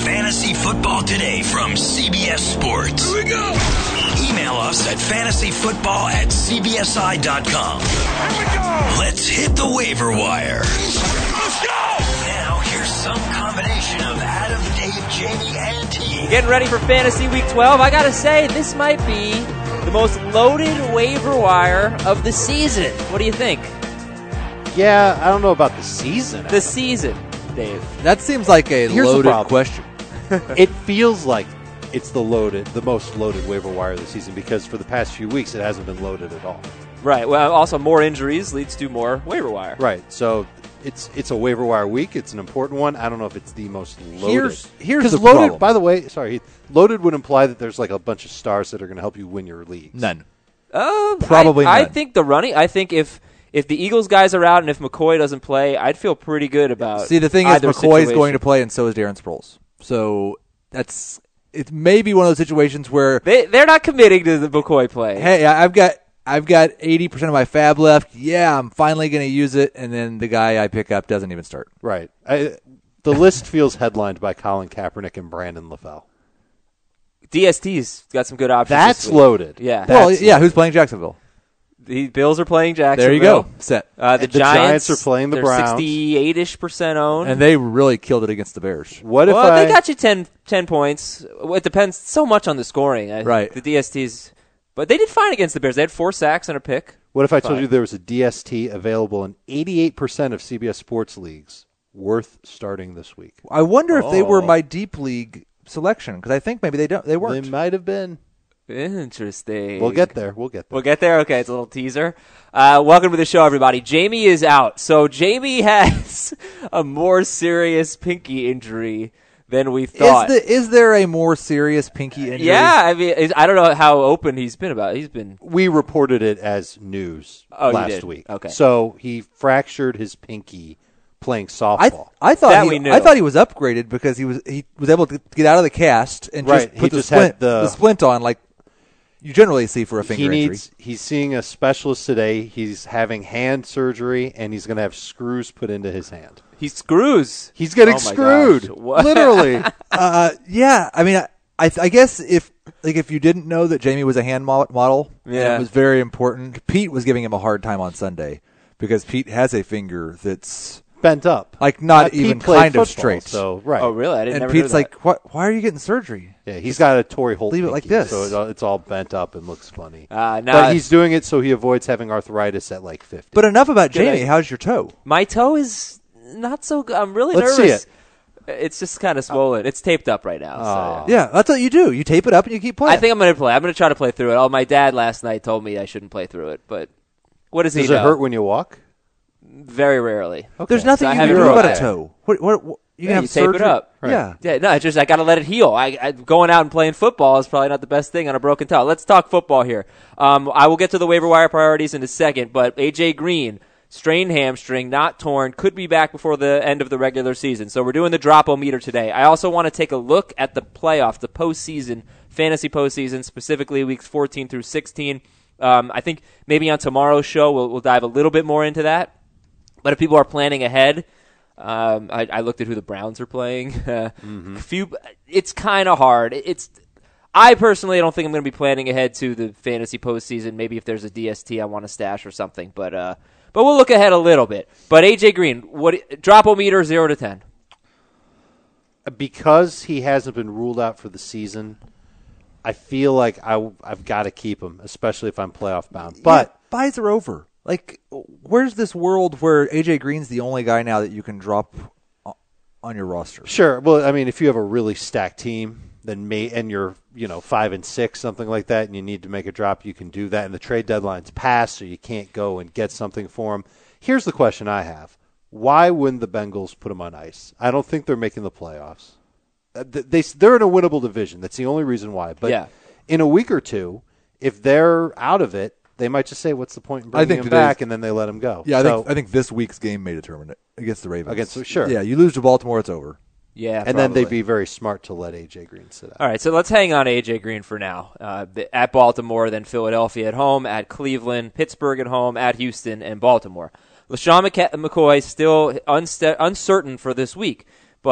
Fantasy Football Today from CBS Sports. Here we go. Email us at fantasyfootball@cbsi.com. Here we go. Let's hit the waiver wire. Let's go. Now, here's some combination of Adam, Dave, Jamie, and T. Getting ready for Fantasy Week 12. I gotta say, this might be the most loaded waiver wire of the season. What do you think? Yeah, I don't know about the season. The season, Dave. That seems like a Here's the loaded problem. question. It feels like it's the most loaded waiver wire of the season because for the past few weeks it hasn't been loaded at all. Right. Well, also more injuries leads to more waiver wire. Right. So it's a waiver wire week. It's an important one. I don't know if it's the most loaded. Here's 'Cause the loaded. problem. By the way, sorry, Heath, loaded would imply that there's like a bunch of stars that are going to help you win your leagues. None. Probably I none. think the running. I think if the Eagles guys are out and if McCoy doesn't play, I'd feel pretty good about. See, the thing is, either McCoy is situation. going to play, and so is Darren Sproles. So it may be one of those situations where They're not committing to the McCoy play. hey, I've got 80% of my fab left. Yeah, I'm finally going to use it, and then the guy I pick up doesn't even start. Right. The list feels headlined by Colin Kaepernick and Brandon LaFell. DST's got some good options. That's this week. loaded. Yeah. Well, That's yeah, loaded. who's playing Jacksonville? The Bills are playing Jacksonville. There you go. Set. The The Giants are playing the they're Browns. 68% owned. And they really killed it against the Bears. What if well, I they got you 10 points. It depends so much on the scoring. Right. The DSTs. But they did fine against the Bears. They had 4 sacks and a pick. What if I told Fine. you there was a DST available in 88% of CBS Sports leagues worth starting this week? I wonder if they were my deep league selection, because I think maybe they weren't. They might have been. Interesting. We'll get there. We'll get there? Okay, it's a little teaser. Welcome to the show, everybody. Jamie is out. So Jamie has a more serious pinky injury than we thought. Is there a more serious pinky injury? Yeah, I mean, I don't know how open he's been about it. He's been... We reported it as news Oh, you last did? week. Okay. So he fractured his pinky playing softball. I That thought we knew. I thought he was upgraded because he was able to get out of the cast and Right, just he put just the had splint, the splint on like you generally see for a finger injury. He's seeing a specialist today. He's having hand surgery, and he's going to have screws put into his hand. He screws. He's getting Oh my screwed, gosh. What? literally. Yeah, I mean, I guess if you didn't know that Jamie was a hand model, Yeah. it was very important. Pete was giving him a hard time on Sunday because Pete has a finger that's Bent up, like not Pete even played kind of football, straight. So right. Oh, really? I didn't And never Pete's know that. like, why are you getting surgery? Yeah, he's got a Torrey Holt. leave it like pinky, this. so it's all bent up and looks funny. Now but he's doing it so he avoids having arthritis at like 50. But enough about Good Jamie. idea. How's your toe? My toe is not so good. I'm really Let's see nervous. it. It's just kind of swollen. It's taped up right now. So. Yeah, that's what you do. You tape it up and you keep playing. I think I'm going to play. I'm going to try to play through it. Oh, my dad last night told me I shouldn't play through it, but what does he Does know? it hurt when you walk? Very rarely. There's nothing So I you have can it do about there. a toe. What you can Yeah, have you tape surgery. it up. Yeah. Yeah, no, it's just I got to let it heal. Going out and playing football is probably not the best thing on a broken toe. Let's talk football here. I will get to the waiver wire priorities in a second, but AJ Green, strained hamstring, not torn, could be back before the end of the regular season. So we're doing the drop-o-meter today. I also want to take a look at the playoff, the postseason, fantasy postseason, specifically weeks 14 through 16. I think maybe on tomorrow's show we'll dive a little bit more into that. But if people are planning ahead, I looked at who the Browns are playing. It's kind of hard. I personally don't think I'm going to be planning ahead to the fantasy postseason. Maybe if there's a DST I want to stash or something. But we'll look ahead a little bit. But AJ Green, drop-o-meter 0 to 10. Because he hasn't been ruled out for the season, I feel like I've got to keep him, especially if I'm playoff bound. But buys are over. Like, where's this world where AJ Green's the only guy now that you can drop on your roster? sure, well, I mean, if you have a really stacked team, then and you're 5 and 6, something like that, and you need to make a drop, you can do that. And the trade deadline's passed, so you can't go and get something for him. Here's the question I have: why wouldn't the Bengals put him on ice? I don't think they're making the playoffs. They're in a winnable division. That's the only reason why. But in a week or two, if they're out of it, they might just say, "What's the point in bringing him back?" And then they let him go. Yeah, I think this week's game may determine it against the Ravens. Sure. Yeah, you lose to Baltimore, it's over. Yeah, and then they'd be very smart to let AJ Green sit out. All right, so let's hang on to AJ Green for now. At Baltimore, then Philadelphia at home, at Cleveland, Pittsburgh at home, at Houston, and Baltimore. LaShawn McCoy still uncertain for this week, but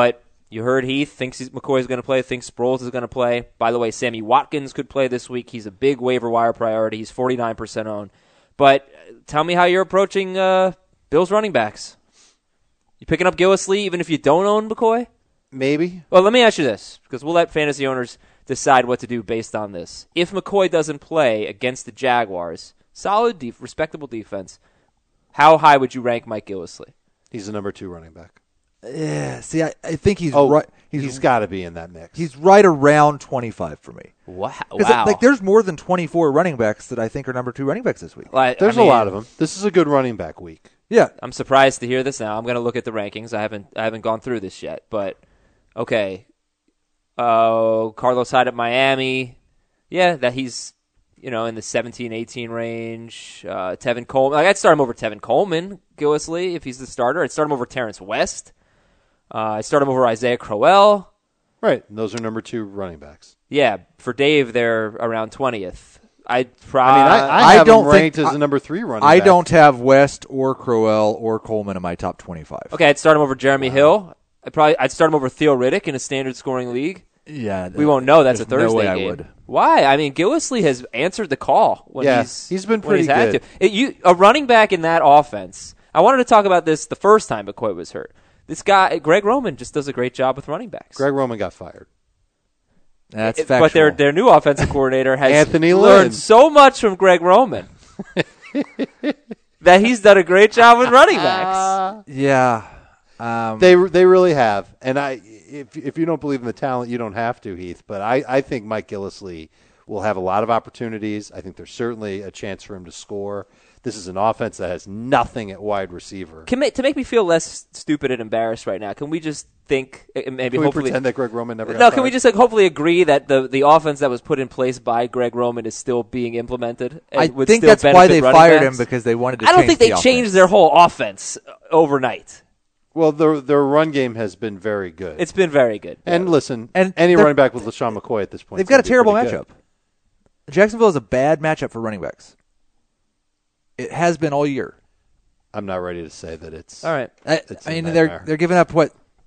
You heard Heath thinks McCoy's going to play, thinks Sproles is going to play. By the way, Sammy Watkins could play this week. He's a big waiver wire priority. He's 49% owned. But tell me how you're approaching Bills running backs. You picking up Gillislee even if you don't own McCoy? Maybe. Well, let me ask you this, because we'll let fantasy owners decide what to do based on this. If McCoy doesn't play against the Jaguars, solid, respectable defense, how high would you rank Mike Gillislee? He's the number 2 running back. Yeah, see, I think he's Oh, right. He's got to be in that mix. He's right around 25 for me. Wow. Like, there's more than 24 running backs that I think are number 2 running backs this week. There's a lot of them. This is a good running back week. Yeah. I'm surprised to hear this now. I'm going to look at the rankings. I haven't gone through this yet, but okay. Carlos Hyde at Miami. Yeah, that he's in the 17-18 range. Tevin Coleman. I'd start him over Tevin Coleman, Gillislee, if he's the starter. I'd start him over Terrence West. I'd start him over Isaiah Crowell. Right. And those are number 2 running backs. Yeah, for Dave, they're around 20th. I have him ranked as the number 3 running back. I don't have West or Crowell or Coleman in my top 25. Okay, I'd start him over Jeremy Hill. I'd start him over Theo Riddick in a standard scoring league. Yeah, we won't know. That's a Thursday no way game. I would. Why? I mean, Gillislee has answered the call when he's been pretty had good. A running back in that offense. I wanted to talk about this the first time McCoy was hurt. This guy, Greg Roman, just does a great job with running backs. Greg Roman got fired. That's factual. But their new offensive coordinator has Anthony learned Lynn. so much from Greg Roman that he's done a great job with running backs. Yeah. They really have. And if you don't believe in the talent, you don't have to, Heath. But I think Mike Gillislee will have a lot of opportunities. I think there's certainly a chance for him to score. This is an offense that has nothing at wide receiver. To make me feel less stupid and embarrassed right now, can we just think, maybe can hopefully we pretend that Greg Roman never got No, fired? can we just hopefully agree that the offense that was put in place by Greg Roman is still being implemented? I would think still that's why benefit they running fired backs? him, because they wanted to I don't change think they the changed offense. their whole offense overnight. Well, their run game has been very good. It's been very good. And listen, And any they're- running back with LaShawn McCoy at this point, They've got a is terrible pretty matchup. good. Jacksonville is a bad matchup for running backs. It has been all year. I'm not ready to say that it's All right. it's a I mean, nightmare. they're giving up,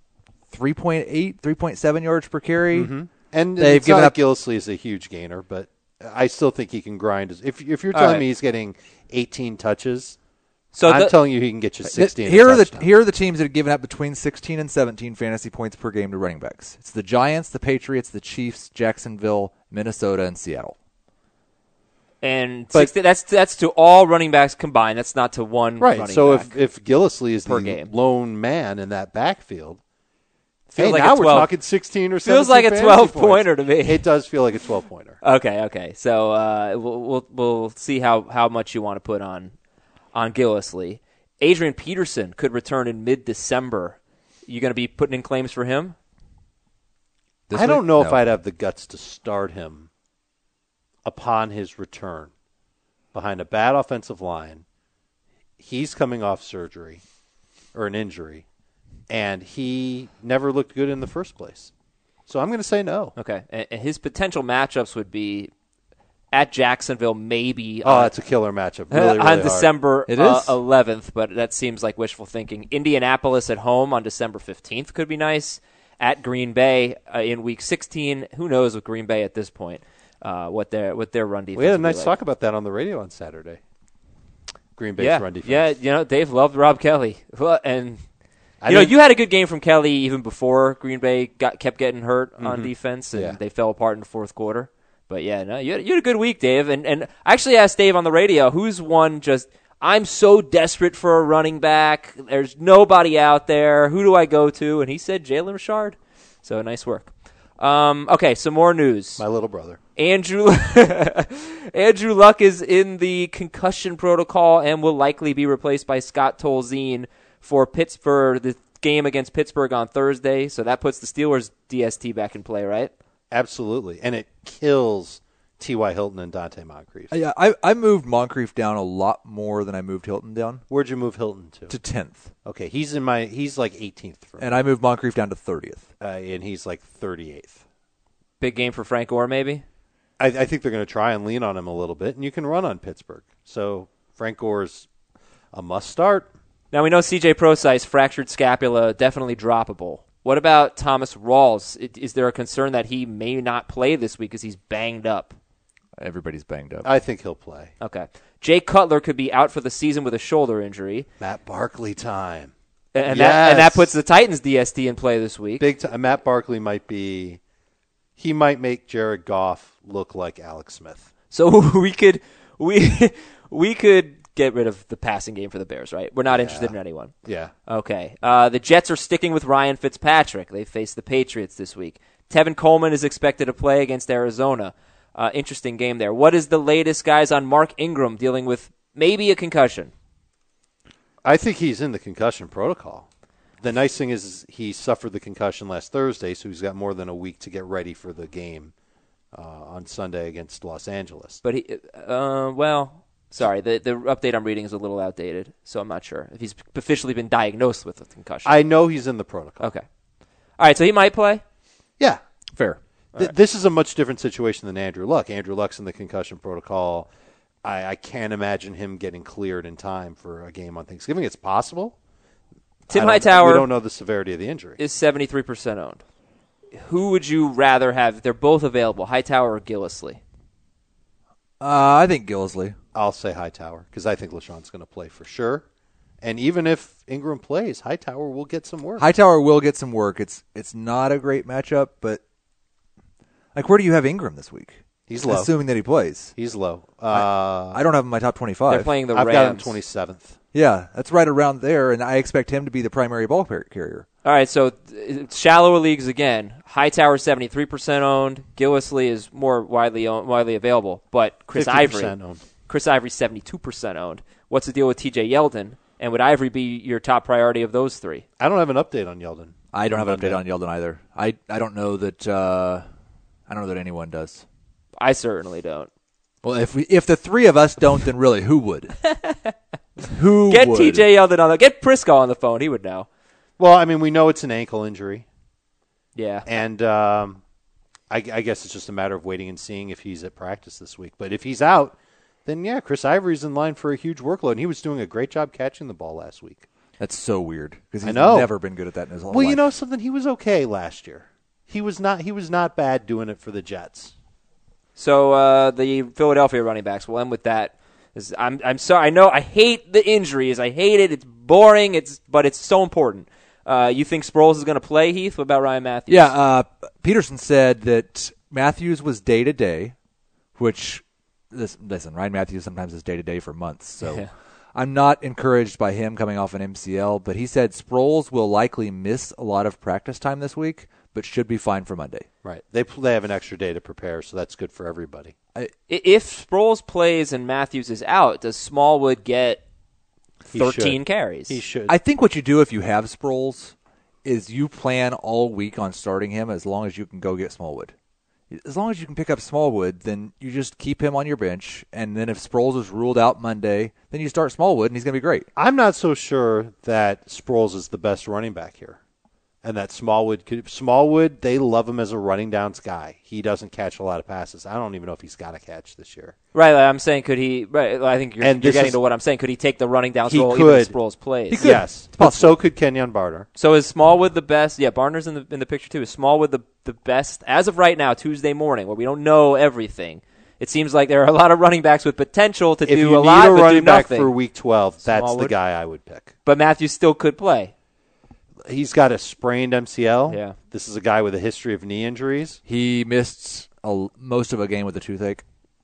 3.8, 3.7 yards per carry? Mm-hmm. And They've it's given not up. like Gillislee is a huge gainer, but I still think he can grind. If you're telling right. me he's getting 18 touches, So I'm telling you he can get you 16. Here a touchdown. are the teams that have given up between 16 and 17 fantasy points per game to running backs. It's the Giants, the Patriots, the Chiefs, Jacksonville, Minnesota, and Seattle. And that's to all running backs combined. That's not to one Right. running So back. if Gillislee is per the game. lone man in that backfield, Feels like now a we're 12 talking 16 or 17 feels like a fantasy 12-pointer points. to me. It does feel like a 12-pointer. Okay. So we'll see how much you want to put on Gillislee. Adrian Peterson could return in mid-December. You going to be putting in claims for him? I don't know if No. I'd have the guts to start him upon his return behind a bad offensive line. He's coming off surgery or an injury, and he never looked good in the first place. So I'm going to say no. Okay. And his potential matchups would be at Jacksonville, maybe. Oh, that's a killer matchup. Really, really on hard. December It is? 11th, but that seems like wishful thinking. Indianapolis at home on December 15th could be nice. At Green Bay in Week 16, who knows with Green Bay at this point what their run defense. We had a will be nice like. talk about that on the radio on Saturday. Green Bay's run defense. Yeah, Dave loved Rob Kelly, and I you know didn't- you had a good game from Kelly even before Green Bay kept getting hurt on defense, and Yeah. they fell apart in the fourth quarter. But yeah, no, you had a good week, Dave. And I actually asked Dave on the radio, who's one just, I'm so desperate for a running back. There's nobody out there. Who do I go to? And he said Jalen Richard. So nice work. Okay, some more news. My little brother. Andrew Luck is in the concussion protocol and will likely be replaced by Scott Tolzien for Pittsburgh, the game against Pittsburgh on Thursday. So that puts the Steelers' DST back in play, right? Absolutely. And it kills T.Y. Hilton and Dante Moncrief. Yeah, I moved Moncrief down a lot more than I moved Hilton down Where'd you move Hilton to? to 10th. Okay, he's like 18th for me. And I moved Moncrief down to 30th. And he's like 38th. Big game for Frank Gore, maybe? I think they're going to try and lean on him a little bit, and you can run on Pittsburgh. So Frank Gore's a must start. Now we know C.J. Prosise fractured scapula, definitely droppable. What about Thomas Rawls? Is there a concern that he may not play this week because he's banged up? Everybody's banged up. I think he'll play. Okay. Jay Cutler could be out for the season with a shoulder injury. Matt Barkley time. And Yes. that puts the Titans DST in play this week. Big time. Matt Barkley might make Jared Goff look like Alex Smith. So we could get rid of the passing game for the Bears, right? We're not interested in anyone. Yeah. Okay. The Jets are sticking with Ryan Fitzpatrick. They face the Patriots this week. Tevin Coleman is expected to play against Arizona. Interesting game there. What is the latest, guys, on Mark Ingram dealing with maybe a concussion? I think he's in the concussion protocol. The nice thing is he suffered the concussion last Thursday, so he's got more than a week to get ready for the game on Sunday against Los Angeles. But sorry, the update I'm reading is a little outdated, so I'm not sure if he's officially been diagnosed with a concussion. I know he's in the protocol. Okay. All right, so he might play? Yeah. Fair. This is a much different situation than Andrew Luck. Andrew Luck's in the concussion protocol. I can't imagine him getting cleared in time for a game on Thanksgiving. It's possible. Tim We Hightower don't know the severity of the injury. is 73% owned. Who would you rather have? They're both available, Hightower or Gillislee? I think Gillislee. I'll say Hightower because I think LaShawn's going to play for sure. And even if Ingram plays, Hightower will get some work. Hightower will get some work. It's not a great matchup, but where do you have Ingram this week? He's low. Assuming that he plays. He's low. I don't have him in my top 25. They're playing the Rams. I've got him 27th. Yeah, that's right around there, and I expect him to be the primary ball carrier. All right, so shallower leagues again. Hightower 73% owned. Gillislee is more widely available, but Chris 50% Ivory, owned. 72% owned. What's the deal with T.J. Yeldon? And would Ivory be your top priority of those three? I don't have an update on Yeldon. I don't have an update on Yeldon either. I don't know that. I don't know that anyone does. I certainly don't. Well, if the three of us don't, then really, who would? Who Get would? T.J. Yeldon on the get Prisco on the phone. He would know. Well, I mean, we know it's an ankle injury. Yeah. And I guess it's just a matter of waiting and seeing if he's at practice this week. But if he's out, then, yeah, Chris Ivory's in line for a huge workload. And he was doing a great job catching the ball last week. That's so weird because he's know. never been good at that in his whole Well, life. you know something? He was okay last year. He was not bad doing it for the Jets. So the Philadelphia running backs. We'll end with that. I'm sorry. I know I hate the injuries. I hate it. It's boring. But it's so important. You think Sproles is going to play, Heath? What about Ryan Matthews? Yeah, Peterson said that Matthews was day-to-day, which, listen, Ryan Matthews sometimes is day-to-day for months. So Yeah. I'm not encouraged by him coming off an MCL, but he said Sproles will likely miss a lot of practice time this week, but should be fine for Monday. Right. They have an extra day to prepare, so that's good for everybody. If Sproles plays and Matthews is out, does Smallwood get 13 carries? He should. I think what you do if you have Sproles is you plan all week on starting him as long as you can go get Smallwood. As long as you can pick up Smallwood, then you just keep him on your bench, and then if Sproles is ruled out Monday, then you start Smallwood, and he's going to be great. I'm not so sure that Sproles is the best running back here. And that Smallwood, they love him as a running downs guy. He doesn't catch a lot of passes. I don't even know if he's got a catch this year. Right, I'm saying could he? Right, I think you're getting to what I'm saying. Could he take the running down role even if Sproles plays? Yes, but so could Kenyon Barner. So is Smallwood the best? Yeah, Barner's in the picture too. Is Smallwood the best as of right now, Tuesday morning, where we don't know everything? It seems like there are a lot of running backs with potential to do a lot, if you need a but running do back nothing. for Week 12, that's the Smallwood. guy I would pick. But Matthews still could play. He's got a sprained MCL. Yeah. This is a guy with a history of knee injuries. He missed most of a game with a toothache.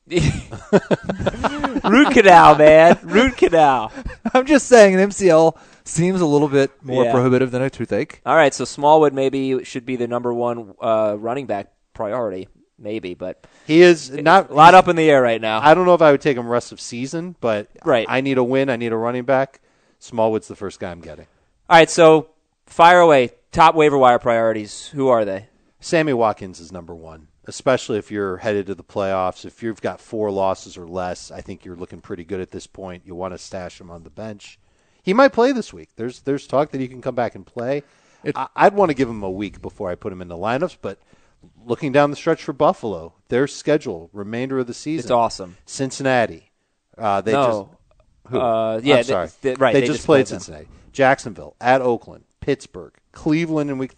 Root canal, man. Root canal. I'm just saying an MCL seems a little bit more prohibitive than a toothache. All right, so Smallwood maybe should be the number one running back priority, maybe, but He is not a lot up in the air right now. I don't know if I would take him rest of season, but Right. I need a win. I need a running back. Smallwood's the first guy I'm getting. All right, so fire away. Top waiver wire priorities. Who are they? Sammy Watkins is number one, especially if you're headed to the playoffs. If you've got 4 losses or less, I think you're looking pretty good at this point. You want to stash him on the bench. He might play this week. There's talk that he can come back and play. I'd want to give him a week before I put him in the lineups, but looking down the stretch for Buffalo, their schedule, remainder of the season. It's awesome. Cincinnati. Yeah, I'm sorry. Right. They just played them. Cincinnati. Jacksonville, at Oakland, Pittsburgh, Cleveland in week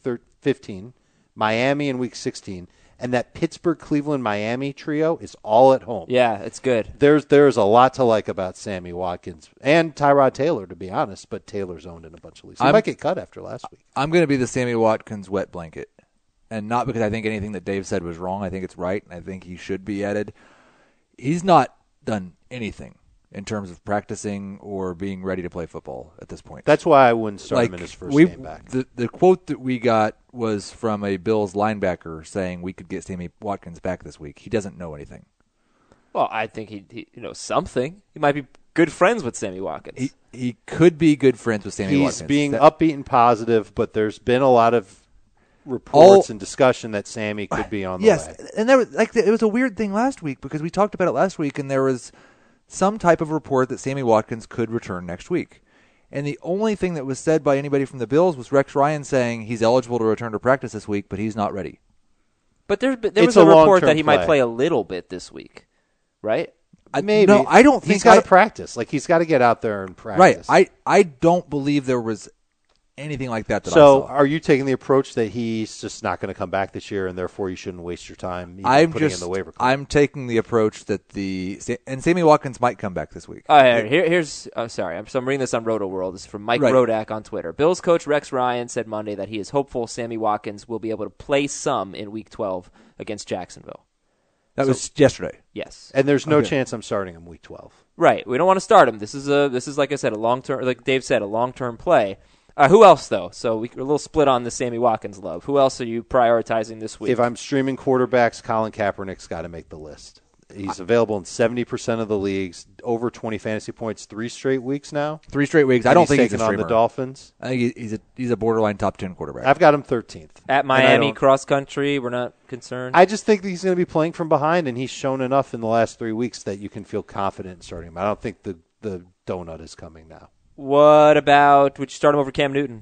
15, Miami in Week 16, and that Pittsburgh, Cleveland, Miami trio is all at home. Yeah, it's good. There's a lot to like about Sammy Watkins and Tyrod Taylor, to be honest, but Taylor's owned in a bunch of leagues. He might get cut after last week. I'm going to be the Sammy Watkins wet blanket, and not because I think anything that Dave said was wrong. I think it's right, and I think he should be added. He's not done anything in terms of practicing or being ready to play football at this point. That's why I wouldn't start him in his first game back. The quote that we got was from a Bills linebacker saying we could get Sammy Watkins back this week. He doesn't know anything. Well, I think he knows something. He might be good friends with Sammy Watkins. He could be good friends with Sammy Watkins. He's being upbeat and positive, but there's been a lot of reports and discussion that Sammy could be on the way. Yes, and there was it was a weird thing last week because we talked about it last week, and there was some type of report that Sammy Watkins could return next week. And the only thing that was said by anybody from the Bills was Rex Ryan saying he's eligible to return to practice this week, but he's not ready. But there was a report that he might play a little bit this week, right? Maybe. No, I don't think he's got to practice. Like, he's got to get out there and practice. Right. I don't believe there was anything like that I saw. So are you taking the approach that he's just not going to come back this year, and therefore you shouldn't waste your time putting in the waiver claim? I'm taking the approach that and Sammy Watkins might come back this week. Here's sorry. I'm reading this on Roto World. This is from Mike Rodak on Twitter. Bills coach Rex Ryan said Monday that he is hopeful Sammy Watkins will be able to play some in Week 12 against Jacksonville. That was yesterday. Yes. And there's no chance I'm starting him Week 12. Right. We don't want to start him. This is like I said, a long-term, like Dave said, a long-term play. Who else, though? So we're a little split on the Sammy Watkins love. Who else are you prioritizing this week? If I'm streaming quarterbacks, Colin Kaepernick's got to make the list. He's available in 70% of the leagues, over 20 fantasy points, 3 straight weeks now. 3 straight weeks. I don't think he's taking a on streamer. the Dolphins. I think he's a borderline top 10 quarterback. I've got him 13th. At Miami cross country, we're not concerned. I just think that he's going to be playing from behind, and he's shown enough in the last 3 weeks that you can feel confident in starting him. I don't think the donut is coming now. What about, would you start him over Cam Newton?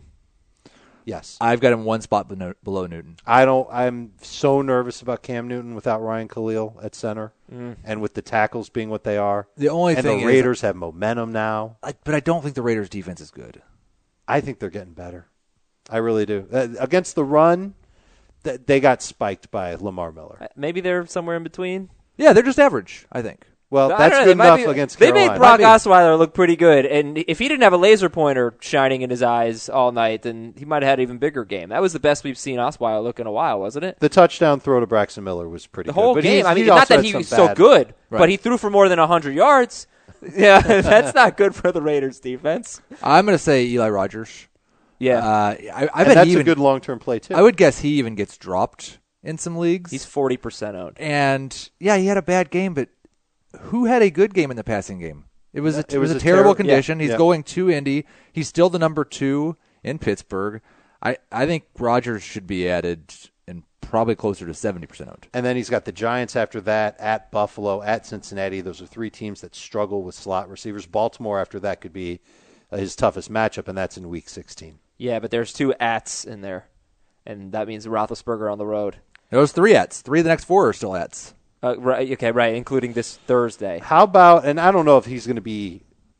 Yes. I've got him one spot below Newton. I'm so nervous about Cam Newton without Ryan Khalil at center, and with the tackles being what they are. The only thing the Raiders have momentum now. But I don't think the Raiders' defense is good. I think they're getting better. I really do. Against the run, they got spiked by Lamar Miller. Maybe they're somewhere in between. Yeah, they're just average, I think. Well, that's good enough against They Carolina. made Brock Osweiler look pretty good, and if he didn't have a laser pointer shining in his eyes all night, then he might have had an even bigger game. That was the best we've seen Osweiler look in a while, wasn't it? The touchdown throw to Braxton Miller was pretty good. The whole game. He not also that had he was some so bad- good, Right. but he threw for more than 100 yards. Yeah, that's not good for the Raiders' defense. I'm going to say Eli Rogers. Yeah. I bet that's a good long-term play, too. I would guess he even gets dropped in some leagues. He's 40% owned. And, yeah, he had a bad game, but who had a good game in the passing game? It was a terrible condition. Yeah. He's going to Indy. He's still the number 2 in Pittsburgh. I think Rogers should be added and probably closer to 70% owned. And then he's got the Giants after that, at Buffalo, at Cincinnati. Those are 3 teams that struggle with slot receivers. Baltimore after that could be his toughest matchup, and that's in Week 16. Yeah, but there's 2 ats in there, and that means Roethlisberger on the road. There was 3 ats. 3 of the next 4 are still ats. Right, including this Thursday. How about, and I don't know if he's going to be,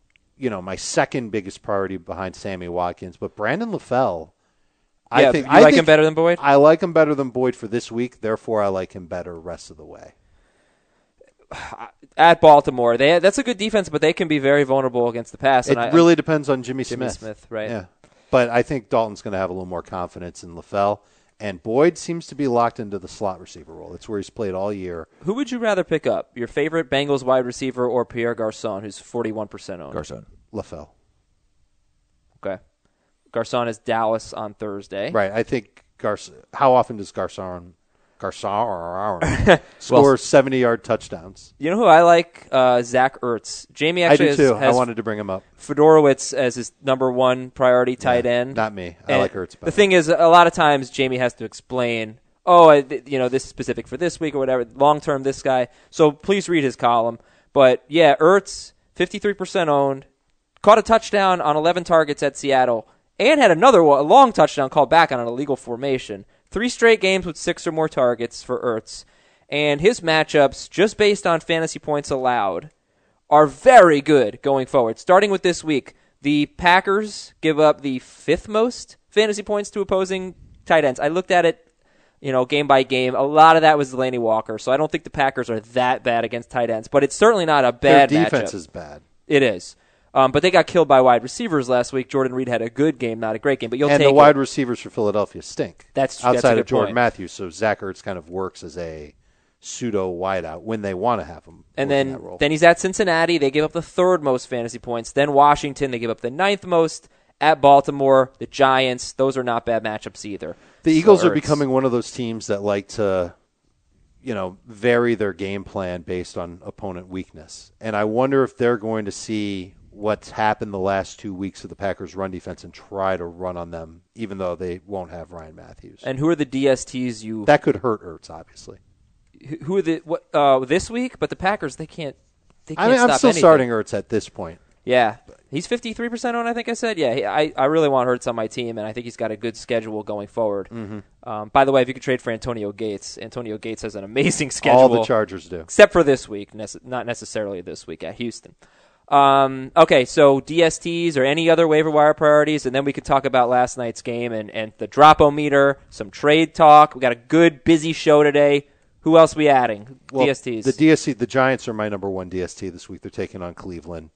my second biggest priority behind Sammy Watkins, but Brandon LaFell. I think him better than Boyd? I like him better than Boyd for this week, therefore I like him better rest of the way. At Baltimore, that's a good defense, but they can be very vulnerable against the pass. It really depends on Jimmy Smith, right? Yeah, but I think Dalton's going to have a little more confidence in LaFell. And Boyd seems to be locked into the slot receiver role. It's where he's played all year. Who would you rather pick up? Your favorite Bengals wide receiver or Pierre Garçon, who's 41% owned? Garçon. LaFell. Okay. Garçon is Dallas on Thursday. Right. I think how often does Garçon score 70-yard touchdowns? You know who I like? Zach Ertz. Jamie actually I do too. has I wanted to bring him up. Fedorowicz as his number 1 priority tight end. Not me. I like Ertz better. The thing is, a lot of times Jamie has to explain, this is specific for this week or whatever, long-term this guy. So please read his column. But, yeah, Ertz, 53% owned, caught a touchdown on 11 targets at Seattle, and had a long touchdown called back on an illegal formation. 3 straight games with 6 or more targets for Ertz. And his matchups, just based on fantasy points allowed, are very good going forward. Starting with this week, the Packers give up the 5th most fantasy points to opposing tight ends. I looked at it, game by game. A lot of that was Delaney Walker, so I don't think the Packers are that bad against tight ends. But it's certainly not a bad Their defense matchup. is bad. It is. But they got killed by wide receivers last week. Jordan Reed had a good game, not a great game, but you'll take it. And the wide receivers for Philadelphia stink. That's outside a good of Jordan point. Matthews. So Zach Ertz kind of works as a pseudo wideout when they want to have him. And work in that role. then he's at Cincinnati. They give up the 3rd most fantasy points. Then Washington, they give up the 9th most. At Baltimore, the Giants, those are not bad matchups either. The Eagles So are becoming one of those teams that like to, vary their game plan based on opponent weakness. And I wonder if they're going to see what's happened the last 2 weeks of the Packers' run defense and try to run on them, even though they won't have Ryan Matthews. And who are the DSTs you? That could hurt Ertz, obviously. Who are this week? But the Packers, they can't. I mean, stop I'm still anything. starting Ertz at this point. Yeah, he's 53% owned. I think I said. Yeah, I really want Hurts on my team, and I think he's got a good schedule going forward. Mm-hmm. By the way, if you could trade for Antonio Gates has an amazing schedule. All the Chargers do, except for this week, not necessarily this week at Houston. Okay, so DSTs or any other waiver wire priorities, and then we could talk about last night's game and the drop-o-meter, some trade talk. We got a good, busy show today. Who else we adding? well, DSTs. The Giants are my number one DST this week. They're taking on Cleveland.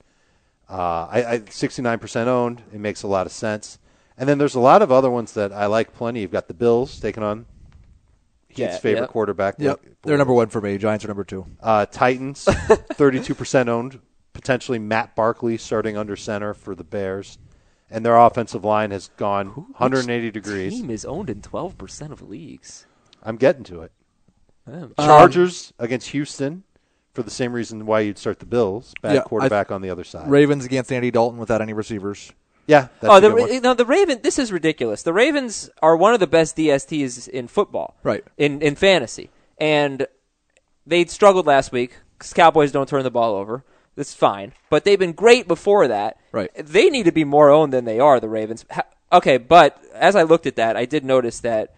I 69% owned. It makes a lot of sense. And then there's a lot of other ones that I like plenty. You've got the Bills taking on Heath's favorite quarterback. Yep, they're number 1 for me. Giants are number 2. Titans, 32% owned. Potentially Matt Barkley starting under center for the Bears. And their offensive line has gone 180 degrees. Team is owned in 12% of leagues. I'm getting to it. Chargers against Houston for the same reason why you'd start the Bills. Bad quarterback on the other side. Ravens against Andy Dalton without any receivers. Yeah. That's the Ravens. This is ridiculous. The Ravens are one of the best DSTs in football, right? In fantasy, and they struggled last week because Cowboys don't turn the ball over. That's fine, but they've been great before that. Right. They need to be more owned than they are. The Ravens. Okay, but as I looked at that, I did notice that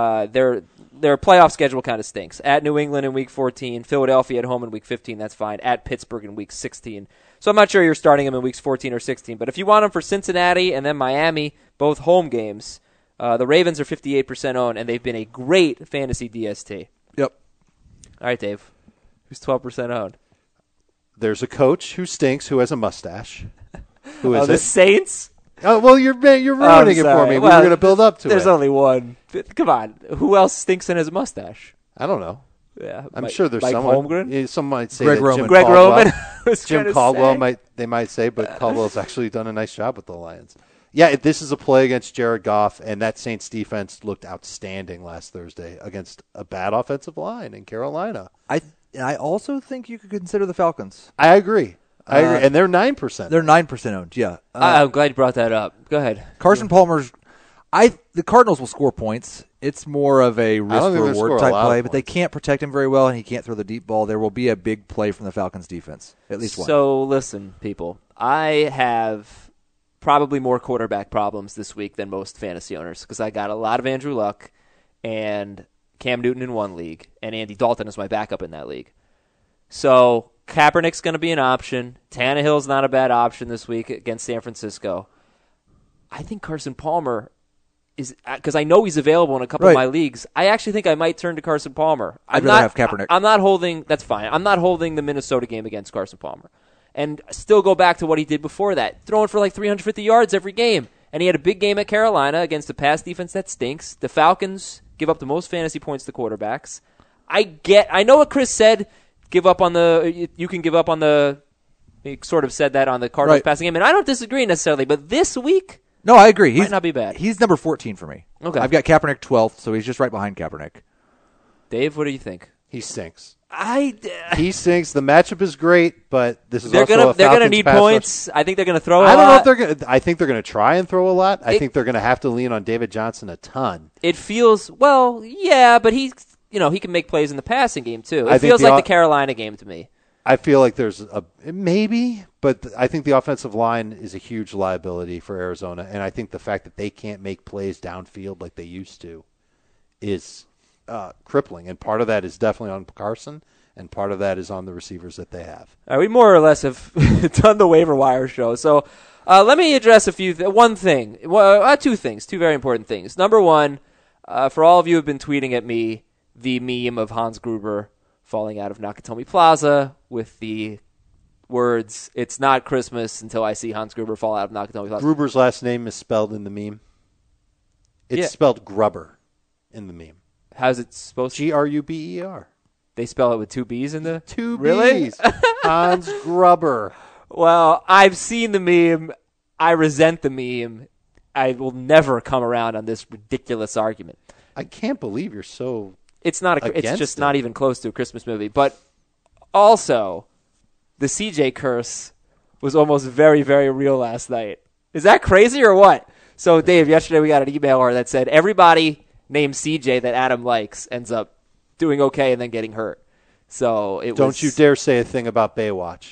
their playoff schedule kind of stinks. At New England in Week 14, Philadelphia at home in Week 15, that's fine. At Pittsburgh in Week 16. So I'm not sure you're starting them in Weeks 14 or 16. But if you want them for Cincinnati and then Miami, both home games, the Ravens are 58% owned, and they've been a great fantasy DST. Yep. All right, Dave. Who's 12% owned? There's a coach who stinks who has a mustache. Who is the it? Saints? Oh, well, you're ruining it for me. We were going to build up to it. There's only one. Come on. Who else stinks in his mustache? I don't know. Yeah, I'm sure there's Mike someone. Holmgren? Some might say Greg that Roman. Jim Greg Caldwell. Roman. I was Jim gonna Caldwell say. might say, but Caldwell's actually done a nice job with the Lions. Yeah, this is a play against Jared Goff, and that Saints defense looked outstanding last Thursday against a bad offensive line in Carolina. I also think you could consider the Falcons. I agree. And they're 9%. They're 9% owned. Yeah, I'm glad you brought that up. Go ahead. Carson Palmer's. The Cardinals will score points. It's more of a I don't think they'll score risk-reward a type lot of play, but they points. can't protect him very well, and he can't throw the deep ball. There will be a big play from the Falcons' defense, at least one. So listen, people. I have probably more quarterback problems this week than most fantasy owners because I got a lot of Andrew Luck and Cam Newton in one league, and Andy Dalton is my backup in that league. So Kaepernick's going to be an option. Tannehill's not a bad option this week against San Francisco. I think Carson Palmer is, because I know he's available in a couple of my leagues. I actually think I might turn to Carson Palmer. I'd rather have Kaepernick. I'm not holding. That's fine. I'm not holding the Minnesota game against Carson Palmer, and still go back to what he did before that, throwing for like 350 yards every game. And he had a big game at Carolina against a pass defense that stinks. The Falcons give up the most fantasy points to quarterbacks. I know what Chris said. You can give up on the. He sort of said that on the Cardinals passing game, and I don't disagree necessarily. But this week. No, I agree. Might not be bad. He's number 14 for me. Okay. I've got Kaepernick 12th, so he's just right behind Kaepernick. Dave, what do you think? He stinks. He stinks. The matchup is great, but this is they're also gonna a they're gonna Falcons need pass points. I think they're gonna throw. I don't know if they're gonna. I think they're gonna try and throw a lot. I think they're gonna have to lean on David Johnson a ton. It feels yeah, but he can make plays in the passing game too. It think feels like the Carolina game to me. I feel like there's maybe, but I think the offensive line is a huge liability for Arizona, and I think the fact that they can't make plays downfield like they used to is crippling. And part of that is definitely on Carson, and part of that is on the receivers that they have. All right, we more or less have done the waiver wire show. So let me address two things, two very important things. Number one, For all of you who have been tweeting at me the meme of Hans Gruber falling out of Nakatomi Plaza with the words, "It's not Christmas until I see Hans Gruber fall out of Nakatomi Plaza." Gruber's last name is spelled in the meme. It's spelled Grubber in the meme. How's it supposed to? Gruber. They spell it with two B's in the... Two Really? B's. Hans Grubber. Well, I've seen the meme. I resent the meme. I will never come around on this ridiculous argument. I can't believe you're so... It's not. It's Against just it. not even close to a Christmas movie. But also, the CJ curse was almost very, very real last night. Is that crazy or what? So, Dave, yesterday we got an email that said everybody named CJ that Adam likes ends up doing okay and then getting hurt. So it Don't you dare say a thing about Baywatch.